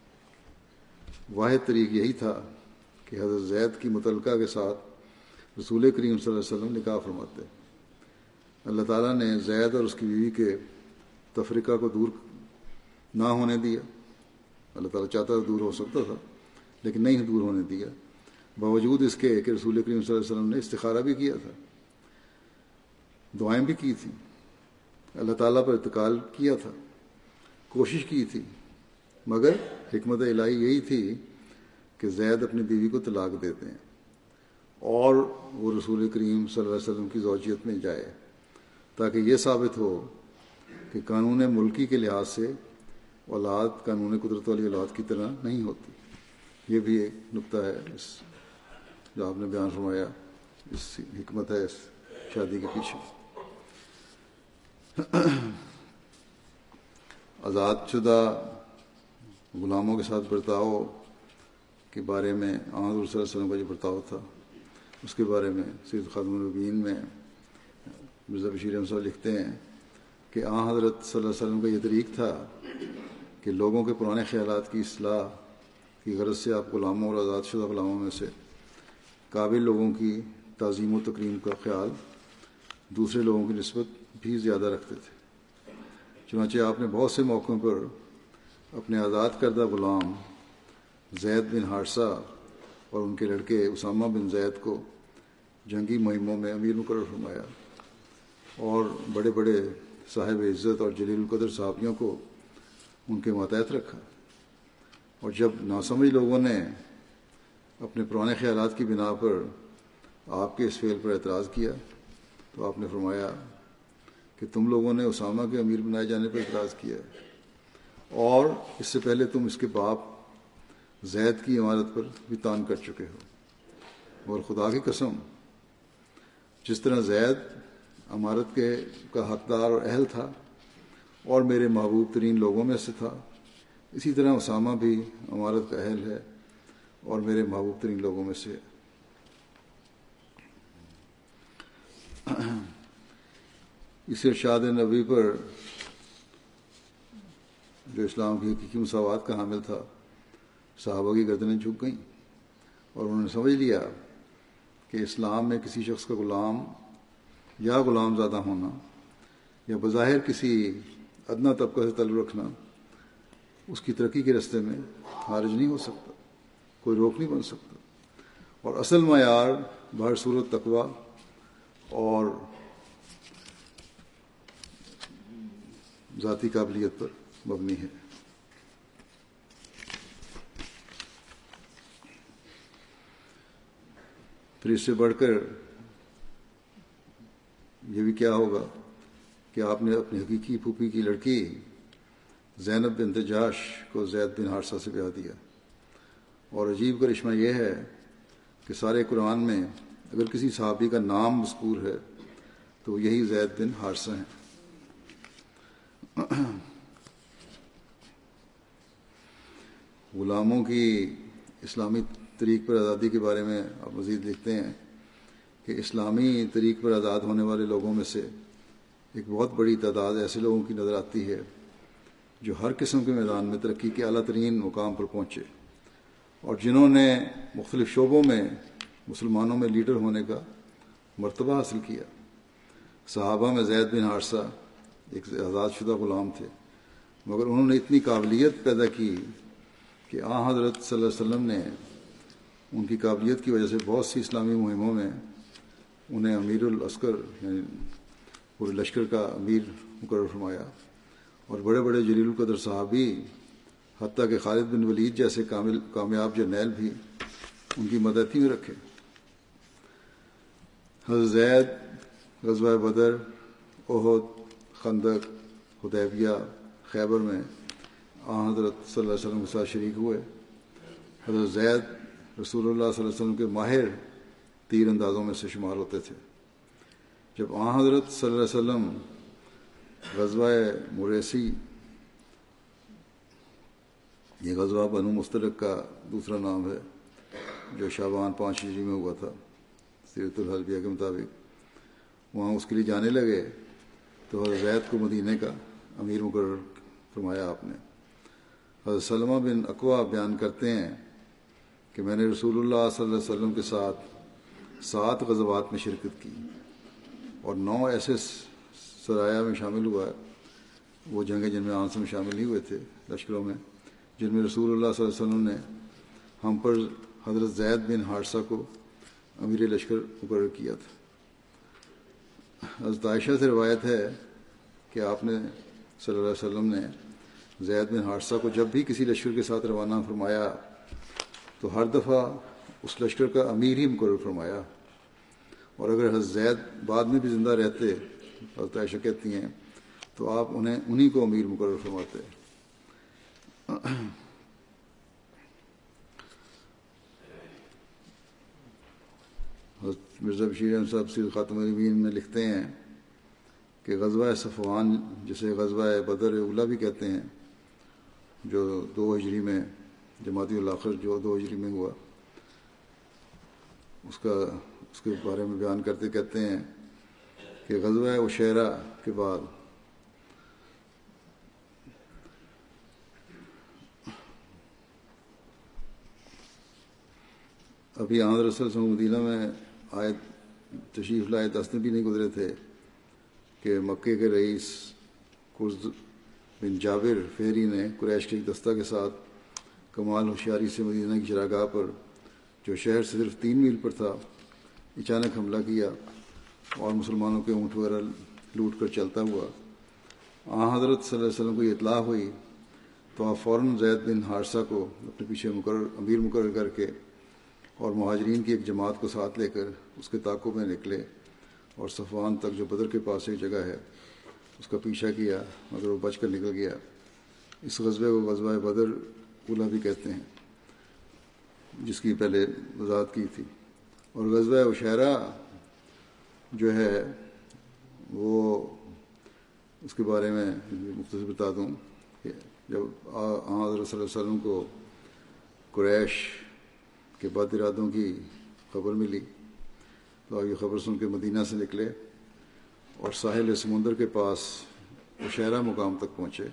واحد طریق یہی تھا کہ حضرت زید کی متعلقہ کے ساتھ رسول کریم صلی اللہ علیہ وسلم نکاح فرماتے. اللہ تعالیٰ نے زید اور اس کی بیوی کے تفرقہ کو دور نہ ہونے دیا. اللہ تعالیٰ چاہتا تھا دور ہو سکتا تھا، لیکن نہیں دور ہونے دیا، باوجود اس کے کہ رسول کریم صلی اللہ علیہ وسلم نے استخارہ بھی کیا تھا، دعائیں بھی کی تھیں، اللہ تعالیٰ پر اتکال کیا تھا، کوشش کی تھی، مگر حکمت الہی یہی تھی کہ زید اپنی بیوی کو طلاق دے دیں اور وہ رسول کریم صلی اللہ علیہ وسلم کی زوجیت میں جائے، تاکہ یہ ثابت ہو کہ قانون ملکی کے لحاظ سے اولاد قانون قدرت والی اولاد کی طرح نہیں ہوتی. یہ بھی ایک نقطہ ہے اس جو آپ نے بیان فرمایا، اس حکمت ہے اس شادی کے پیچھے. آزاد شدہ غلاموں کے ساتھ برتاؤ کے بارے میں آن حضور صلی اللہ علیہ وسلم کا جو برتاؤ تھا، اس کے بارے میں سید خاتم النبیین میں مرزا بشیر احمد صاحب لکھتے ہیں کہ آن حضرت صلی اللہ علیہ وسلم کا یہ طریق تھا کہ لوگوں کے پرانے خیالات کی اصلاح کی غرض سے آپ غلاموں اور آزاد شدہ غلاموں میں سے قابل لوگوں کی تعظیم و تکریم کا خیال دوسرے لوگوں کی نسبت بھی زیادہ رکھتے تھے. چنانچہ آپ نے بہت سے موقعوں پر اپنے آزاد کردہ غلام زید بن حارثہ اور ان کے لڑکے اسامہ بن زید کو جنگی مہموں میں امیر مقرر فرمایا، اور بڑے بڑے صاحب عزت اور جلیل القدر صحابیوں کو ان کے ماتحت رکھا. اور جب ناسمجھ لوگوں نے اپنے پرانے خیالات کی بنا پر آپ کے اس فعل پر اعتراض کیا تو آپ نے فرمایا کہ تم لوگوں نے اسامہ کے امیر بنائے جانے پر اعتراض کیا ہے، اور اس سے پہلے تم اس کے باپ زید کی عمارت پر بھی تان کر چکے ہو، اور خدا کی قسم جس طرح زید عمارت کے کا حقدار اور اہل تھا اور میرے محبوب ترین لوگوں میں سے تھا، اسی طرح اسامہ بھی عمارت کا اہل ہے اور میرے محبوب ترین لوگوں میں سے. اس ارشاد نبی پر جو اسلام کی حقیقی مساوات کا حامل تھا، صحابہ کی گردنیں جھک گئیں اور انہوں نے سمجھ لیا کہ اسلام میں کسی شخص کا غلام یا غلام زادہ ہونا یا بظاہر کسی ادنا طبقہ سے تعلق رکھنا اس کی ترقی کے راستے میں حارج نہیں ہو سکتا، کوئی روک نہیں بن سکتا، اور اصل معیار بہر صورت تقوی اور ذاتی قابلیت پر مبنی ہے. پھر اس سے بڑھ کر یہ بھی کیا ہوگا کہ آپ نے اپنی حقیقی پھوپھی کی لڑکی زینب بنت جاش کو زید بن حارثہ سے بیاہ دیا. اور عجیب کرشمہ یہ ہے کہ سارے قرآن میں اگر کسی صحابی کا نام مذکور ہے تو یہی زید بن حارثہ ہیں. غلاموں کی اسلامی طریق پر آزادی کے بارے میں آپ مزید لکھتے ہیں کہ اسلامی طریق پر آزاد ہونے والے لوگوں میں سے ایک بہت بڑی تعداد ایسے لوگوں کی نظر آتی ہے جو ہر قسم کے میدان میں ترقی کے اعلیٰ ترین مقام پر پہنچے اور جنہوں نے مختلف شعبوں میں مسلمانوں میں لیڈر ہونے کا مرتبہ حاصل کیا۔ صحابہ میں زید بن حارثہ ایک آزاد شدہ غلام تھے، مگر انہوں نے اتنی قابلیت پیدا کی کہ آن حضرت صلی اللہ علیہ وسلم نے ان کی قابلیت کی وجہ سے بہت سی اسلامی مہموں میں انہیں امیر العسکر یعنی پورے لشکر کا امیر مقرر فرمایا، اور بڑے بڑے جلیل القدر صحابی حتیٰ کہ خالد بن ولید جیسے کامل کامیاب جرنیل بھی ان کی مدد میں رکھے۔ حضرت زید غزوہ بدر، احد، خندق، حدیبیہ، خیبر میں آن حضرت صلی اللہ علیہ وسلم کے ساتھ شریک ہوئے۔ حضرت زید رسول اللہ صلی اللہ علیہ وسلم کے ماہر تیر اندازوں میں سے شمار ہوتے تھے۔ جب آن حضرت صلی اللہ علیہ وسلم غزوہ مریسی، یہ غزوہ بنو مستلق کا دوسرا نام ہے جو شعبان پانچ ہجری میں ہوا تھا سیرت الحلبیہ کے مطابق، وہاں اس کے لیے جانے لگے تو حضرت زید کو مدینے کا امیر مقرر فرمایا آپ نے۔ حضرت سلمہ بن اکوع بیان کرتے ہیں کہ میں نے رسول اللہ صلی اللہ علیہ وسلم کے ساتھ سات غزوات میں شرکت کی اور نو ایسے سرایا میں شامل ہوا، وہ جنگیں جن میں آنس میں شامل نہیں ہوئے تھے لشکروں میں، جن میں رسول اللہ صلی اللہ علیہ وسلم نے ہم پر حضرت زید بن حارثہ کو امیر لشکر مقرر کیا تھا۔ حضرت عائشہ سے روایت ہے کہ آپ نے صلی اللہ علیہ وسلم نے زید بن حارثہ کو جب بھی کسی لشکر کے ساتھ روانہ فرمایا تو ہر دفعہ اس لشکر کا امیر ہی مقرر فرمایا، اور اگر حضرت زید بعد میں بھی زندہ رہتے، حضرت عائشہ کہتی ہیں، تو آپ انہیں انہی کو امیر مقرر فرماتے۔ حضرت مرزا بشیر احمد صاحب سید خاتم النبیین میں لکھتے ہیں کہ غزوہ صفوان، جسے غزوہ بدر اولیٰ بھی کہتے ہیں، جو دو ہجری میں جمادی الاخر جو دو ہجری میں ہوا، اس کا اس کے بارے میں بیان کرتے کہتے ہیں کہ غزوہ عشیرہ کے بعد ابھی آن رسول صلی اللہ علیہ وسلم مدینہ میں آئے تشریف لائے، دس دن بھی نہیں گزرے تھے کہ مکے کے رئیس قرظ بن جابر فہری نے قریش کے ایک دستہ کے ساتھ کمال ہوشیاری سے مدینہ کی چراگاہ پر، جو شہر سے صرف تین میل پر تھا، اچانک حملہ کیا اور مسلمانوں کے اونٹ وغیرہ لوٹ کر چلتا ہوا۔ آن حضرت صلی اللہ علیہ وسلم کو یہ اطلاع ہوئی تو آپ فوراً زید بن حارثہ کو اپنے پیچھے مقرر امیر مقرر کر کے اور مہاجرین کی ایک جماعت کو ساتھ لے کر اس کے تعاقب میں نکلے اور صفوان تک، جو بدر کے پاس ایک جگہ ہے، اس کا پیچھا کیا، مگر وہ بچ کر نکل گیا۔ اس غزوے کو غزوہ بدر اولیٰ بھی کہتے ہیں، جس کی پہلے وضاحت کی تھی۔ اور غزوہ عشیرہ جو ہے وہ اس کے بارے میں مختصر بتا دوں کہ جب حضرت صلی اللہ علیہ وسلم کو قریش کے بد ارادوں کی خبر ملی تو آپ یہ خبر سن کے مدینہ سے نکلے اور ساحل سمندر کے پاس عشیرہ مقام تک پہنچے۔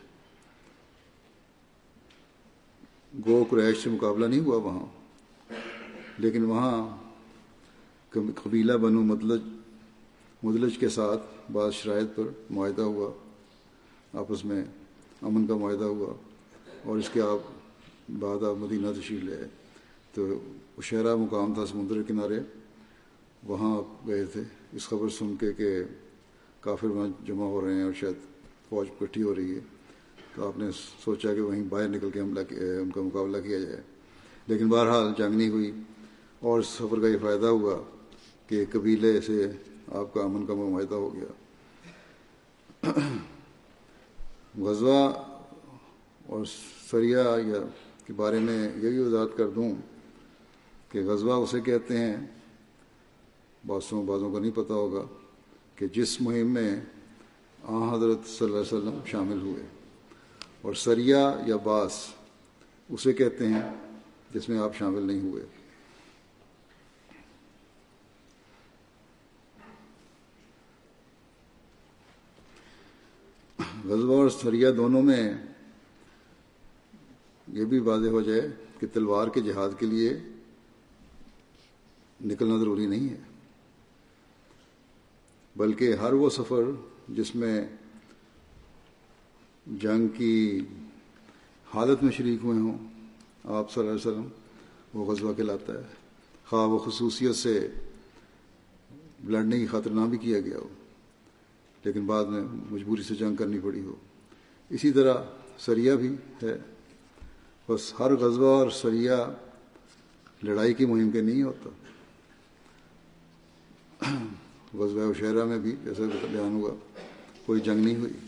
گو قریش سے مقابلہ نہیں ہوا وہاں، لیکن وہاں قبیلہ بنو مدلج مدلج کے ساتھ بعض شرائط پر معاہدہ ہوا، آپس میں امن کا معاہدہ ہوا، اور اس کے آپ بعد آپ مدینہ تشریف لے آئے۔ تو عشیرہ مقام تھا سمندر کے کنارے، وہاں آپ گئے تھے اس خبر سن کے کہ کافر وہاں جمع ہو رہے ہیں اور شاید فوج اکٹھی ہو رہی ہے، تو آپ نے سوچا کہ وہیں باہر نکل کے حملہ ان کا مقابلہ کیا جائے، لیکن بہرحال جنگ نہیں ہوئی، اور اس سفر کا یہ فائدہ ہوا کہ قبیلے سے آپ کا امن کا معاہدہ ہو گیا۔ غزوہ اور سریہ یا کے بارے میں یہ بھی وضاحت کر دوں کہ غزوہ اسے کہتے ہیں، بعضوں بعضوں کو نہیں پتہ ہوگا، کہ جس مہم میں آن حضرت صلی اللہ علیہ وسلم شامل ہوئے، اور سریہ یا باس اسے کہتے ہیں جس میں آپ شامل نہیں ہوئے۔ غزوہ اور سریہ دونوں میں یہ بھی واضح ہو جائے کہ تلوار کے جہاد کے لیے نکلنا ضروری نہیں ہے، بلکہ ہر وہ سفر جس میں جنگ کی حالت میں شریک ہوئے ہوں آپ صلی اللہ علیہ وسلم، وہ غزوہ کہلاتا ہے، خواہ وہ خصوصیت سے لڑنے کی خاطر نہ بھی کیا گیا ہو لیکن بعد میں مجبوری سے جنگ کرنی پڑی ہو۔ اسی طرح سریہ بھی ہے، بس ہر غزوہ اور سریہ لڑائی کی مہم کے نہیں ہوتا۔ غزوہ عشیرہ میں بھی جیسا بیان ہوا کوئی جنگ نہیں ہوئی۔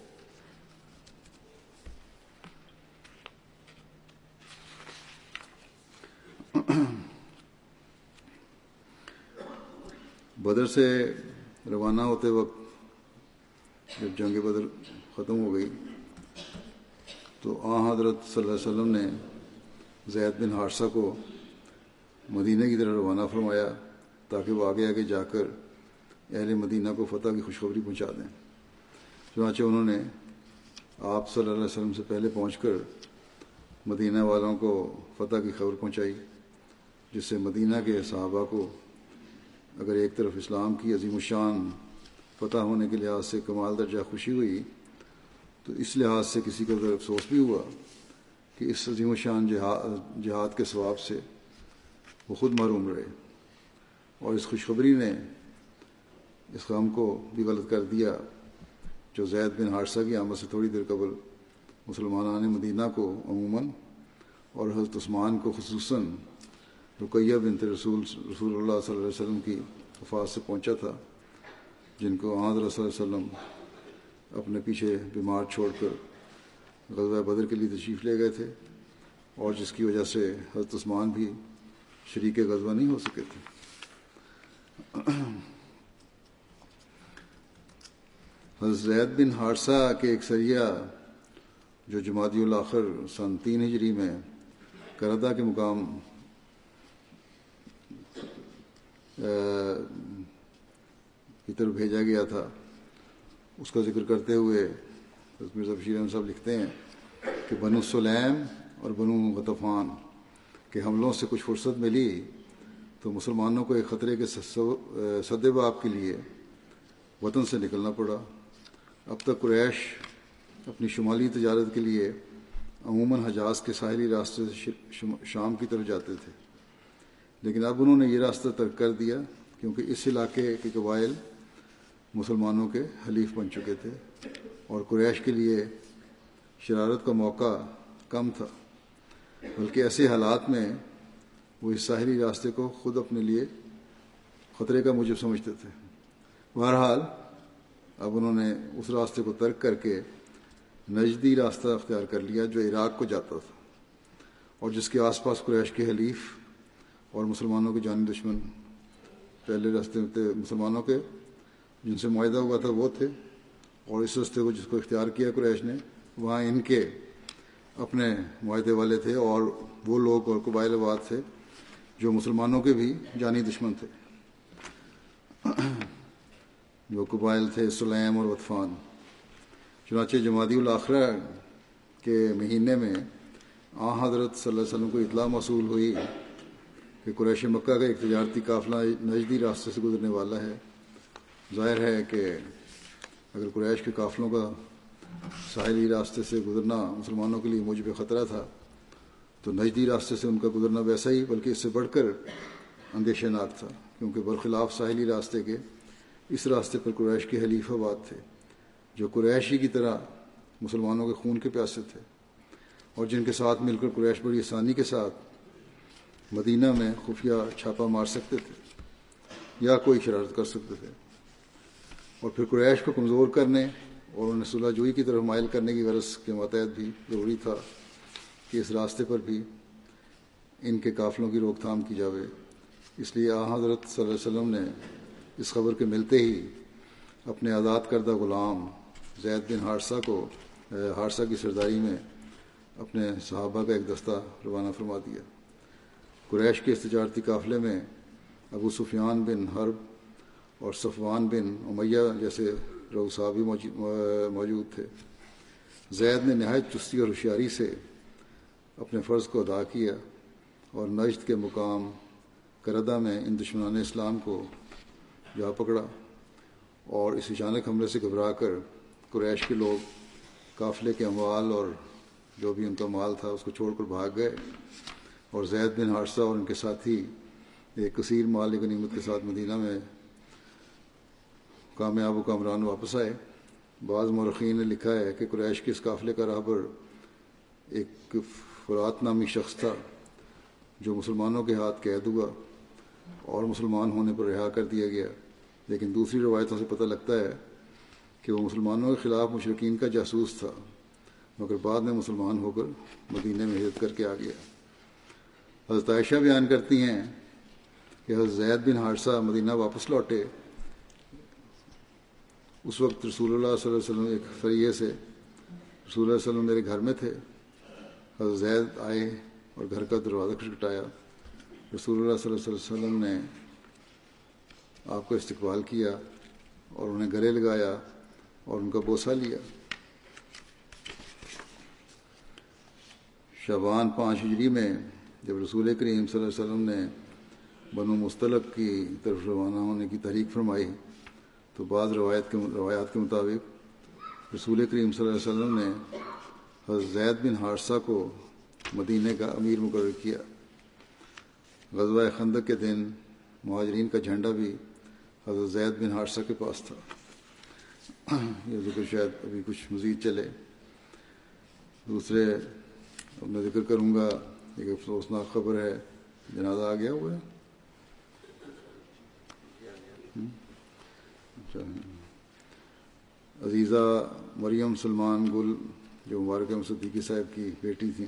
بدر سے روانہ ہوتے وقت جب جنگ بدر ختم ہو گئی تو آن حضرت صلی اللہ علیہ وسلم نے زید بن حارثہ کو مدینہ کی طرف روانہ فرمایا تاکہ وہ آگے آگے جا کر اہل مدینہ کو فتح کی خوشخبری پہنچا دیں۔ چنانچہ انہوں نے آپ صلی اللہ علیہ وسلم سے پہلے پہنچ کر مدینہ والوں کو فتح کی خبر پہنچائی، جس سے مدینہ کے صحابہ کو اگر ایک طرف اسلام کی عظیم الشان فتح ہونے کے لحاظ سے کمال درجہ خوشی ہوئی تو اس لحاظ سے کسی کا افسوس بھی ہوا کہ اس عظیم الشان جہاد جہاد کے ثواب سے وہ خود محروم رہے، اور اس خوشخبری نے اس غم کو بھی غلط کر دیا جو زید بن حارثہ کی آمد سے تھوڑی دیر قبل مسلمانان مدینہ کو عموماً اور حضرت عثمان کو خصوصاً رقیہ بنت رسول رسول اللہ صلی اللہ علیہ وسلم کی وفات سے پہنچا تھا، جن کو حضرت صلی اللہ علیہ وسلم اپنے پیچھے بیمار چھوڑ کر غزوہ بدر کے لیے تشریف لے گئے تھے، اور جس کی وجہ سے حضرت عثمان بھی شریک غزوہ نہیں ہو سکے تھے۔ حضرت زید بن حارثہ کے ایک سریہ جو جمادی الاخر سن تین ہجری میں کردہ کے مقام کی طرف بھیجا گیا تھا، اس کا ذکر کرتے ہوئے حضرت مرزا بشیر احمد صاحب لکھتے ہیں کہ بنو سلیم اور بنو غطفان کے حملوں سے کچھ فرصت ملی تو مسلمانوں کو ایک خطرے کے سد باب کے لیے وطن سے نکلنا پڑا۔ اب تک قریش اپنی شمالی تجارت کے لیے عموماً حجاز کے ساحلی راستے سے شام کی طرف جاتے تھے، لیکن اب انہوں نے یہ راستہ ترک کر دیا کیونکہ اس علاقے کے قبائل مسلمانوں کے حلیف بن چکے تھے اور قریش کے لیے شرارت کا موقع کم تھا، بلکہ ایسے حالات میں وہ اس ساحلی راستے کو خود اپنے لیے خطرے کا موجب سمجھتے تھے۔ بہرحال اب انہوں نے اس راستے کو ترک کر کے نجدی راستہ اختیار کر لیا جو عراق کو جاتا تھا، اور جس کے آس پاس قریش کے حلیف اور مسلمانوں کے جانی دشمن پہلے راستے تھے مسلمانوں کے جن سے معاہدہ ہوا تھا وہ تھے، اور اس راستے کو جس کو اختیار کیا قریش نے وہاں ان کے اپنے معاہدے والے تھے اور وہ لوگ اور قبائل آباد تھے جو مسلمانوں کے بھی جانی دشمن تھے، جو قبائل تھے سلیم اور غطفان۔ چنانچہ جمادی الاخرہ کے مہینے میں آن حضرت صلی اللہ علیہ وسلم کو اطلاع موصول ہوئی کہ قریش مکہ کا ایک تجارتی قافلہ نجدی راستے سے گزرنے والا ہے۔ ظاہر ہے کہ اگر قریش کے قافلوں کا ساحلی راستے سے گزرنا مسلمانوں کے لیے موجب خطرہ تھا تو نجدی راستے سے ان کا گزرنا ویسا ہی بلکہ اس سے بڑھ کر اندیشہ ناک تھا، کیونکہ برخلاف ساحلی راستے کے اس راستے پر قریش کے حلیف آباد تھے جو قریشی کی طرح مسلمانوں کے خون کے پیاسے تھے اور جن کے ساتھ مل کر قریش بڑی آسانی کے ساتھ مدینہ میں خفیہ چھاپا مار سکتے تھے یا کوئی شرارت کر سکتے تھے، اور پھر قریش کو کمزور کرنے اور انہیں صلح جوئی کی طرف مائل کرنے کی غرض کے ماتحت بھی ضروری تھا کہ اس راستے پر بھی ان کے قافلوں کی روک تھام کی جاوے۔ اس لیے آن حضرت صلی اللہ علیہ وسلم نے اس خبر کے ملتے ہی اپنے آزاد کردہ غلام زید بن حارثہ کو حارثہ کی سرداری میں اپنے صحابہ کا ایک دستہ روانہ فرما دیا۔ قریش کے اس تجارتی قافلے میں ابو سفیان بن حرب اور صفوان بن امیہ جیسے رؤسا بھی موجود تھے۔ زید نے نہایت چستی اور ہوشیاری سے اپنے فرض کو ادا کیا اور نجد کے مقام کردہ میں ان دشمنان اسلام کو جا پکڑا، اور اس اچانک حملے سے گھبرا کر قریش کے لوگ قافلے کے اموال اور جو بھی ان کا مال تھا اس کو چھوڑ کر بھاگ گئے، اور زید بن حارثہ اور ان کے ساتھی ایک کثیر مال غنیمت کے ساتھ مدینہ میں کامیاب و کامران واپس آئے۔ بعض مورخین نے لکھا ہے کہ قریش کے اس قافلے کا راہبر ایک فرات نامی شخص تھا جو مسلمانوں کے ہاتھ قید ہوا اور مسلمان ہونے پر رہا کر دیا گیا، لیکن دوسری روایتوں سے پتہ لگتا ہے کہ وہ مسلمانوں کے خلاف مشرکین کا جاسوس تھا، مگر بعد میں مسلمان ہو کر مدینے میں ہجرت کر کے آ گیا۔ حضرت عائشہ بیان کرتی ہیں کہ حضرت زید بن حارثہ مدینہ واپس لوٹے۔ اس وقت رسول اللہ صلی اللہ علیہ وسلم ایک فریے سے رسول اللہ صلی اللہ علیہ وسلم میرے گھر میں تھے۔ حضرت زید آئے اور گھر کا دروازہ کھٹکھٹایا۔ رسول اللہ صلی اللہ علیہ وسلم نے آپ کا استقبال کیا اور انہیں گلے لگایا اور ان کا بوسہ لیا۔ شعبان پانچ ہجری میں جب رسول کریم صلی اللہ علیہ وسلم نے بنو مستلق کی طرف روانہ ہونے کی تحریک فرمائی تو بعض روایت کے روایات کے مطابق رسول کریم صلی اللہ علیہ وسلم نے حضرت زید بن حارثہ کو مدینے کا امیر مقرر کیا۔ غزوہ خندق کے دن مہاجرین کا جھنڈا بھی حضرت زید بن حارثہ کے پاس تھا۔ یہ ذکر شاید ابھی کچھ مزید چلے۔ دوسرے اب میں ذکر کروں گا، ایک افسوسناک خبر ہے، جنازہ آ گیا ہوا ہے۔ عزیزہ مریم سلمان گل جو مبارکہ صدیقی صاحب کی بیٹی تھیں،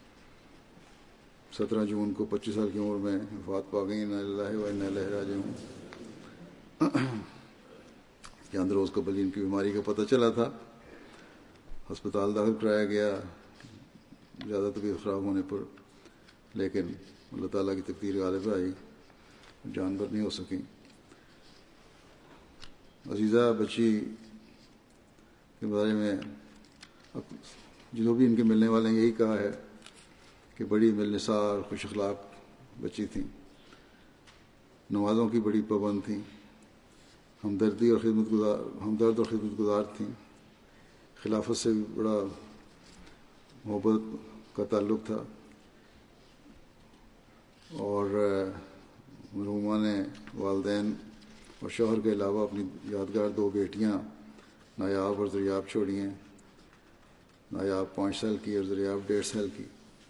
سترہ جون کو پچیس سال کی عمر میں وفات پا گئیں۔ انا للہ و انا الیہ راجعون۔ چند روز قبل ان کی بیماری کا پتہ چلا تھا، ہسپتال داخل کرایا گیا زیادہ طبیعت خراب ہونے پر، لیکن اللہ تعالیٰ کی تقدیر غالب آئی، جان بر نہیں ہو سکیں۔ عزیزہ بچی کے بارے میں جو بھی ان کے ملنے والے ہیں یہی کہا ہے کہ بڑی ملنسار خوش اخلاق بچی تھیں، نمازوں کی بڑی پابند تھیں، ہمدردی اور خدمت گزار ہمدرد اور خدمت گزار تھیں، خلافت سے بھی بڑا محبت کا تعلق تھا، اور مرحومہ نے والدین اور شوہر کے علاوہ اپنی یادگار دو بیٹیاں نایاب اور دریاب چھوڑی ہیں، نایاب پانچ سال کی اور دریاب ڈیڑھ سال کی۔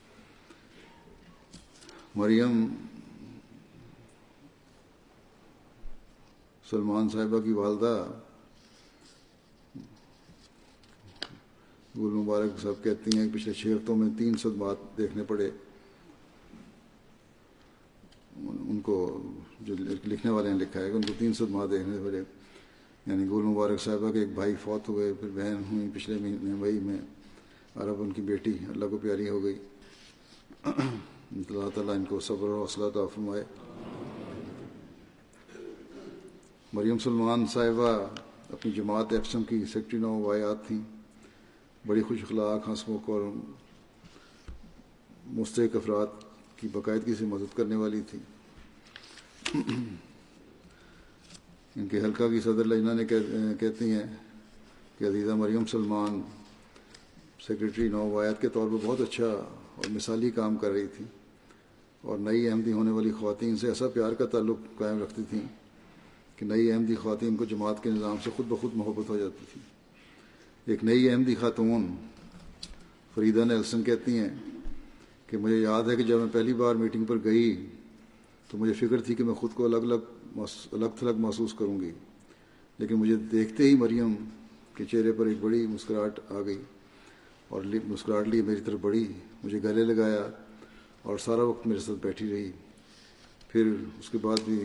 مریم سلمان صاحبہ کی والدہ گل مبارک صاحب کہتی ہیں کہ پچھلے چھ ہفتوں میں تین صدمات دیکھنے پڑے ان کو، جو لکھنے والے نے لکھا ہے کہ ان کو تین صدمات دیکھنے پڑے، یعنی گل مبارک صاحبہ کے ایک بھائی فوت ہوئے، پھر بہن ہوئی پچھلے مہینے مئی میں، اور اب ان کی بیٹی اللہ کو پیاری ہو گئی۔ اللہ تعالیٰ ان کو صبر و حوصلہ عطا فرمائے۔ مریم سلمان صاحبہ اپنی جماعت ایپسم کی سیکرٹری نوآبادیات تھیں، بڑی خوش اخلاق، ہنسمکھ اور مستحق افراد کی باقاعدگی سے مدد کرنے والی تھی۔ ان کے حلقہ کی صدر لجنہ نے کہتی ہیں کہ عزیزہ مریم سلمان سیکرٹری نوآبادیات کے طور پر بہت اچھا اور مثالی کام کر رہی تھی، اور نئی احمدی ہونے والی خواتین سے ایسا پیار کا تعلق قائم رکھتی تھیں کہ نئی احمدی خواتین کو جماعت کے نظام سے خود بخود محبت ہو جاتی تھی۔ ایک نئی احمدی خاتون فریدہ نیلسن کہتی ہیں کہ مجھے یاد ہے کہ جب میں پہلی بار میٹنگ پر گئی تو مجھے فکر تھی کہ میں خود کو الگ الگ الگ تھلگ محسوس کروں گی، لیکن مجھے دیکھتے ہی مریم کے چہرے پر ایک بڑی مسکراہٹ آ گئی اور مسکراہٹ لی، میری طرف بڑھی، مجھے گلے لگایا اور سارا وقت میرے ساتھ بیٹھی رہی۔ پھر اس کے بعد بھی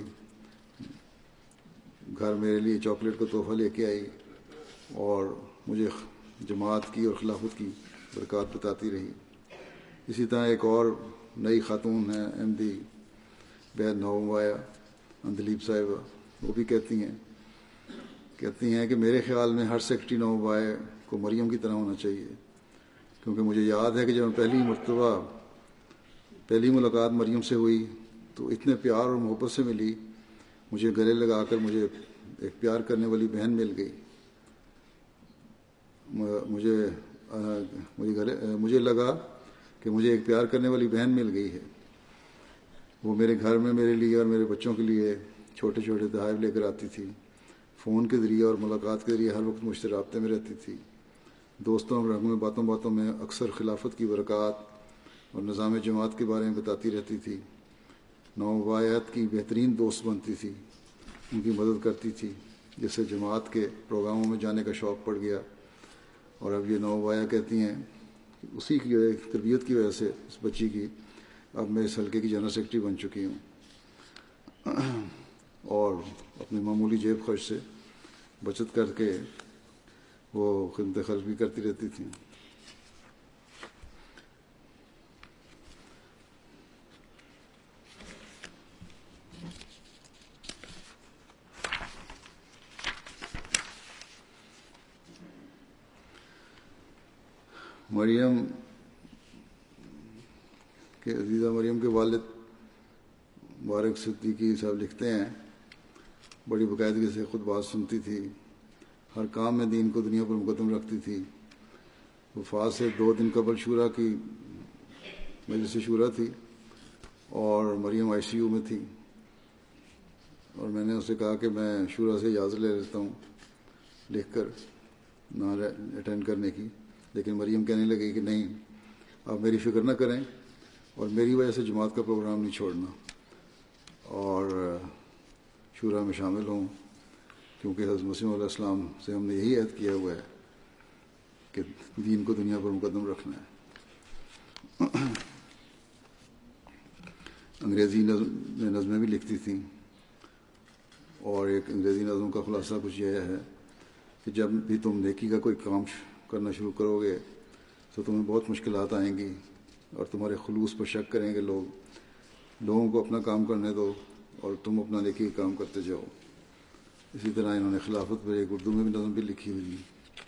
گھر میرے لیے چاکلیٹ کا تحفہ لے کے آئی اور مجھے جماعت کی اور خلافت کی برکات بتاتی رہی۔ اسی طرح ایک اور نئی خاتون ہیں احمدی بید نوموایا اندلیب صاحبہ، وہ بھی کہتی ہیں کہتی ہیں کہ میرے خیال میں ہر سیکرٹری نوموایا کو مریم کی طرح ہونا چاہیے، کیونکہ مجھے یاد ہے کہ جب میں پہلی مرتبہ پہلی ملاقات مریم سے ہوئی تو اتنے پیار اور محبت سے ملی، مجھے گلے لگا کر مجھے ایک پیار کرنے والی بہن مل گئی. مجھے مجھے گلے مجھے لگا کہ مجھے ایک پیار کرنے والی بہن مل گئی ہے. وہ میرے گھر میں میرے لیے اور میرے بچوں کے لیے چھوٹے چھوٹے تحائف لے کر آتی تھی. فون کے ذریعے اور ملاقات کے ذریعے ہر وقت مجھ سے رابطے میں رہتی تھی. دوستوں اور رنگ میں باتوں باتوں میں اکثر خلافت کی برکات اور نظام جماعت کے بارے میں بتاتی رہتی تھی. نوآبائیات کی بہترین دوست بنتی تھی، ان کی مدد کرتی تھی، جس سے جماعت کے پروگراموں میں جانے کا شوق پڑ گیا. اور اب یہ نوآبائیاں کہتی ہیں کہ اسی کی وجہ تربیت کی وجہ سے اس بچی کی اب میں اس حلقے کی جنرل سیکرٹری بن چکی ہوں اور اپنی معمولی جیب خرچ سے بچت کر کے وہ خدمت خرچ بھی کرتی رہتی تھیں. مریم کے عزیزہ مریم کے والد مبارک صدیقی صاحب لکھتے ہیں، بڑی باقاعدگی سے خود بات سنتی تھی، ہر کام میں دین کو دنیا پر مقدم رکھتی تھی. وفات سے دو دن قبل شورا کی مجلس شورا تھی اور مریم آئی سی یو میں تھی، اور میں نے اسے کہا کہ میں شورا سے اجازت لے لیتا ہوں لکھ کر نہ اٹینڈ کرنے کی. لیکن مریم کہنے لگی کہ نہیں، آپ میری فکر نہ کریں اور میری وجہ سے جماعت کا پروگرام نہیں چھوڑنا اور شورا میں شامل ہوں، کیونکہ حضرت مسیح علیہ السلام سے ہم نے یہی عہد کیا ہوا ہے کہ دین کو دنیا پر مقدم رکھنا ہے. انگریزی نظم میں نظمیں بھی لکھتی تھیں، اور ایک انگریزی نظم کا خلاصہ کچھ یہ ہے کہ جب بھی تم نیکی کا کوئی کام کرنا شروع کرو گے تو تمہیں بہت مشکلات آئیں گی اور تمہارے خلوص پر شک کریں گے لوگ. لوگوں کو اپنا کام کرنے دو اور تم اپنا نیکی کا کام کرتے جاؤ. اسی طرح انہوں نے خلافت پر ایک اردو میں بھی نظم بھی لکھی ہوئی.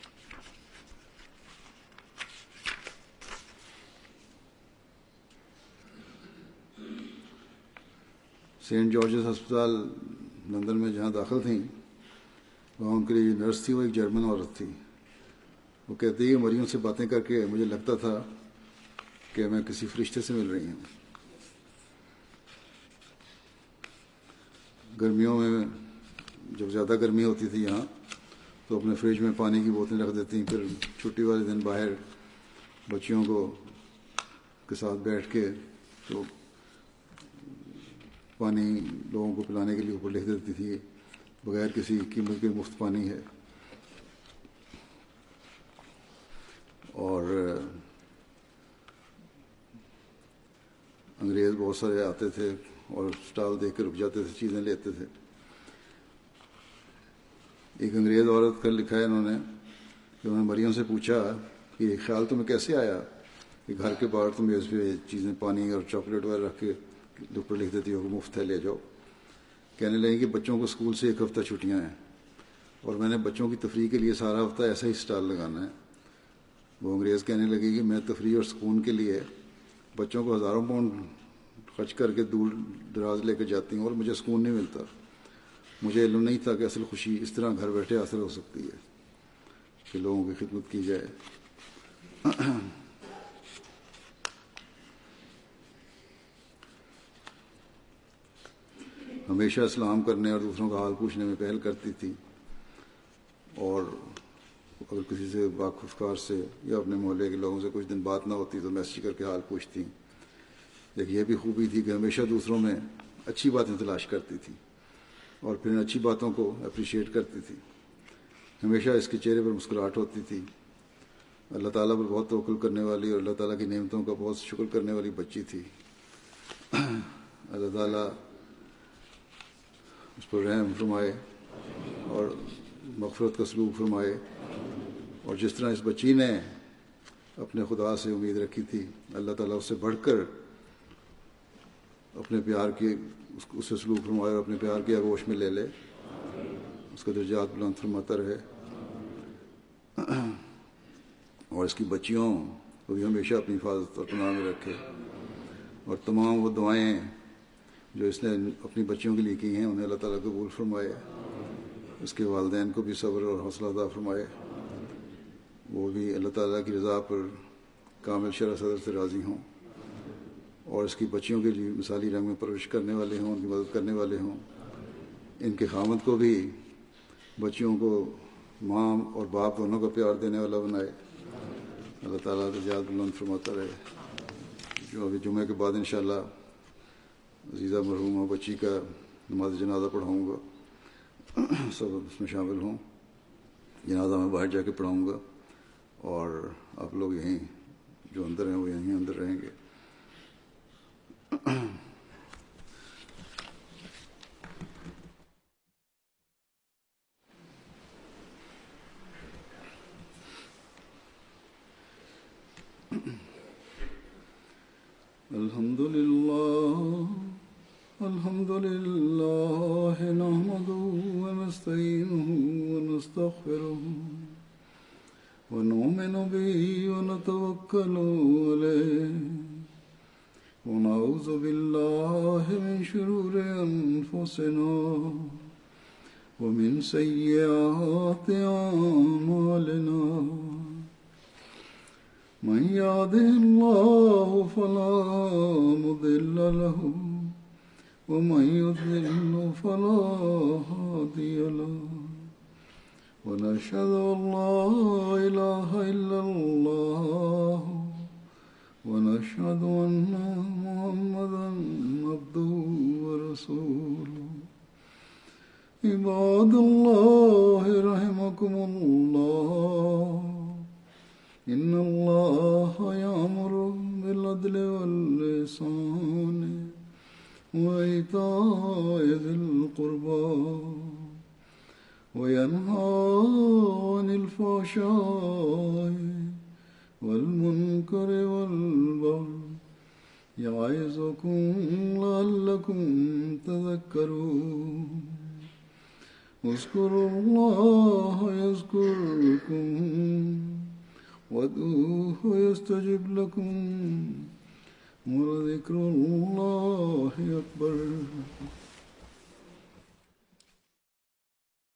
سینٹ جارجز ہسپتال لندن میں جہاں داخل تھیں وہاں ان کے لیے جو نرس تھی وہ ایک جرمن عورت تھی. وہ کہتی ہے مریم سے باتیں کر کے مجھے لگتا تھا کہ میں کسی فرشتے سے مل رہی ہوں. گرمیوں میں جب زیادہ گرمی ہوتی تھی یہاں تو اپنے فریج میں پانی کی بوتلیں رکھ دیتی، پھر چھٹی والے دن باہر بچیوں کو کے ساتھ بیٹھ کے تو پانی لوگوں کو پلانے کے لیے اوپر لکھ دیتی تھی بغیر کسی قیمت کے مفت پانی ہے. اور انگریز بہت سارے آتے تھے اور اسٹال دیکھ کے رک جاتے تھے، چیزیں لیتے تھے. ایک انگریز عورت کا لکھا ہے انہوں نے کہ انہوں نے مریم سے پوچھا کہ یہ خیال تمہیں کیسے آیا کہ گھر کے باہر تم اس پہ چیزیں پانی اور چاکلیٹ وغیرہ رکھ کے اوپر لکھ دیتی ہو کہ مفت ہے لے جاؤ. کہنے لگے کہ بچوں کو اسکول سے ایک ہفتہ چھٹیاں ہیں اور میں نے بچوں کی تفریح کے لیے سارا ہفتہ ایسا ہی اسٹال لگانا ہے. وہ انگریز کہنے لگے کہ میں تفریح اور سکون کے لیے بچوں کو ہزاروں پاؤنڈ خرچ کر کے دور دراز لے کے جاتی ہوں اور مجھے سکون نہیں ملتا. مجھے علم نہیں تھا کہ اصل خوشی اس طرح گھر بیٹھے حاصل ہو سکتی ہے کہ لوگوں کی خدمت کی جائے. ہمیشہ سلام کرنے اور دوسروں کا حال پوچھنے میں پہل کرتی تھی، اور اگر کسی سے واقفکار سے یا اپنے محلے کے لوگوں سے کچھ دن بات نہ ہوتی تو میسج کر کے حال پوچھتی. لیکن یہ بھی خوبی تھی کہ ہمیشہ دوسروں میں اچھی باتیں تلاش کرتی تھی اور پھر ان اچھی باتوں کو اپریشیٹ کرتی تھی. ہمیشہ اس کے چہرے پر مسکراہٹ ہوتی تھی. اللہ تعالیٰ پر بہت توکل کرنے والی اور اللہ تعالیٰ کی نعمتوں کا بہت شکر کرنے والی بچی تھی. اللہ تعالیٰ اس پر رحم فرمائے اور مغفرت کا سلوک فرمائے. اور جس طرح اس بچی نے اپنے خدا سے امید رکھی تھی، اللہ تعالیٰ اس سے بڑھ کر اپنے پیار کی اس سے سلوک فرمائے اور اپنے پیار کی آغوش میں لے لے، اس کا درجات بلند فرماتا رہے. اور اس کی بچیوں وہ بھی ہمیشہ اپنی حفاظت اور پناہ میں رکھے، اور تمام وہ دعائیں جو اس نے اپنی بچیوں کے لیے کی ہیں انہیں اللہ تعالیٰ قبول فرمائے، اس کے والدین کو بھی صبر اور حوصلہ عطا فرمائے، وہ بھی اللہ تعالیٰ کی رضا پر کامل شرح صدر سے راضی ہوں، اور اس کی بچیوں کے لیے مثالی رنگ میں پرورش کرنے والے ہوں، ان کی مدد کرنے والے ہوں، ان کے خامد کو بھی بچیوں کو ماں اور باپ دونوں کا پیار دینے والا بنائے، اللہ تعالیٰ درجات بلند فرماتا رہے۔ جو ابھی جمعے کے بعد انشاءاللہ عزیزہ مرحومہ بچی کا نماز جنازہ پڑھاؤں گا، سب اس میں شامل ہوں، جنازہ میں باہر جا کے پڑھاؤں گا، اور آپ لوگ یہیں جو اندر ہیں وہ یہیں اندر رہیں گے۔ الحمد للہ الحمد للہ نحمده ونستعینه ونستغفره ونؤمن به ونتوکل علیہ ونعوذ باللہ من شرور انفسنا ومن سیئات اعمالنا من يهده الله فلا مضل له ومن يضلل فلا هادي له ونشهد أن لا إله إلا الله ونشهد أن محمدا عبده ورسوله عباد الله رحمكم الله إن الله يأمر بالعدل والإحسان وإيتاء ذي القربى وينهى عن الفحشاء والمنكر والبغي يعظكم لعلكم تذكرون اذكروا الله يذكركم وادعوه يستجب لكم ولذكر الله أكبر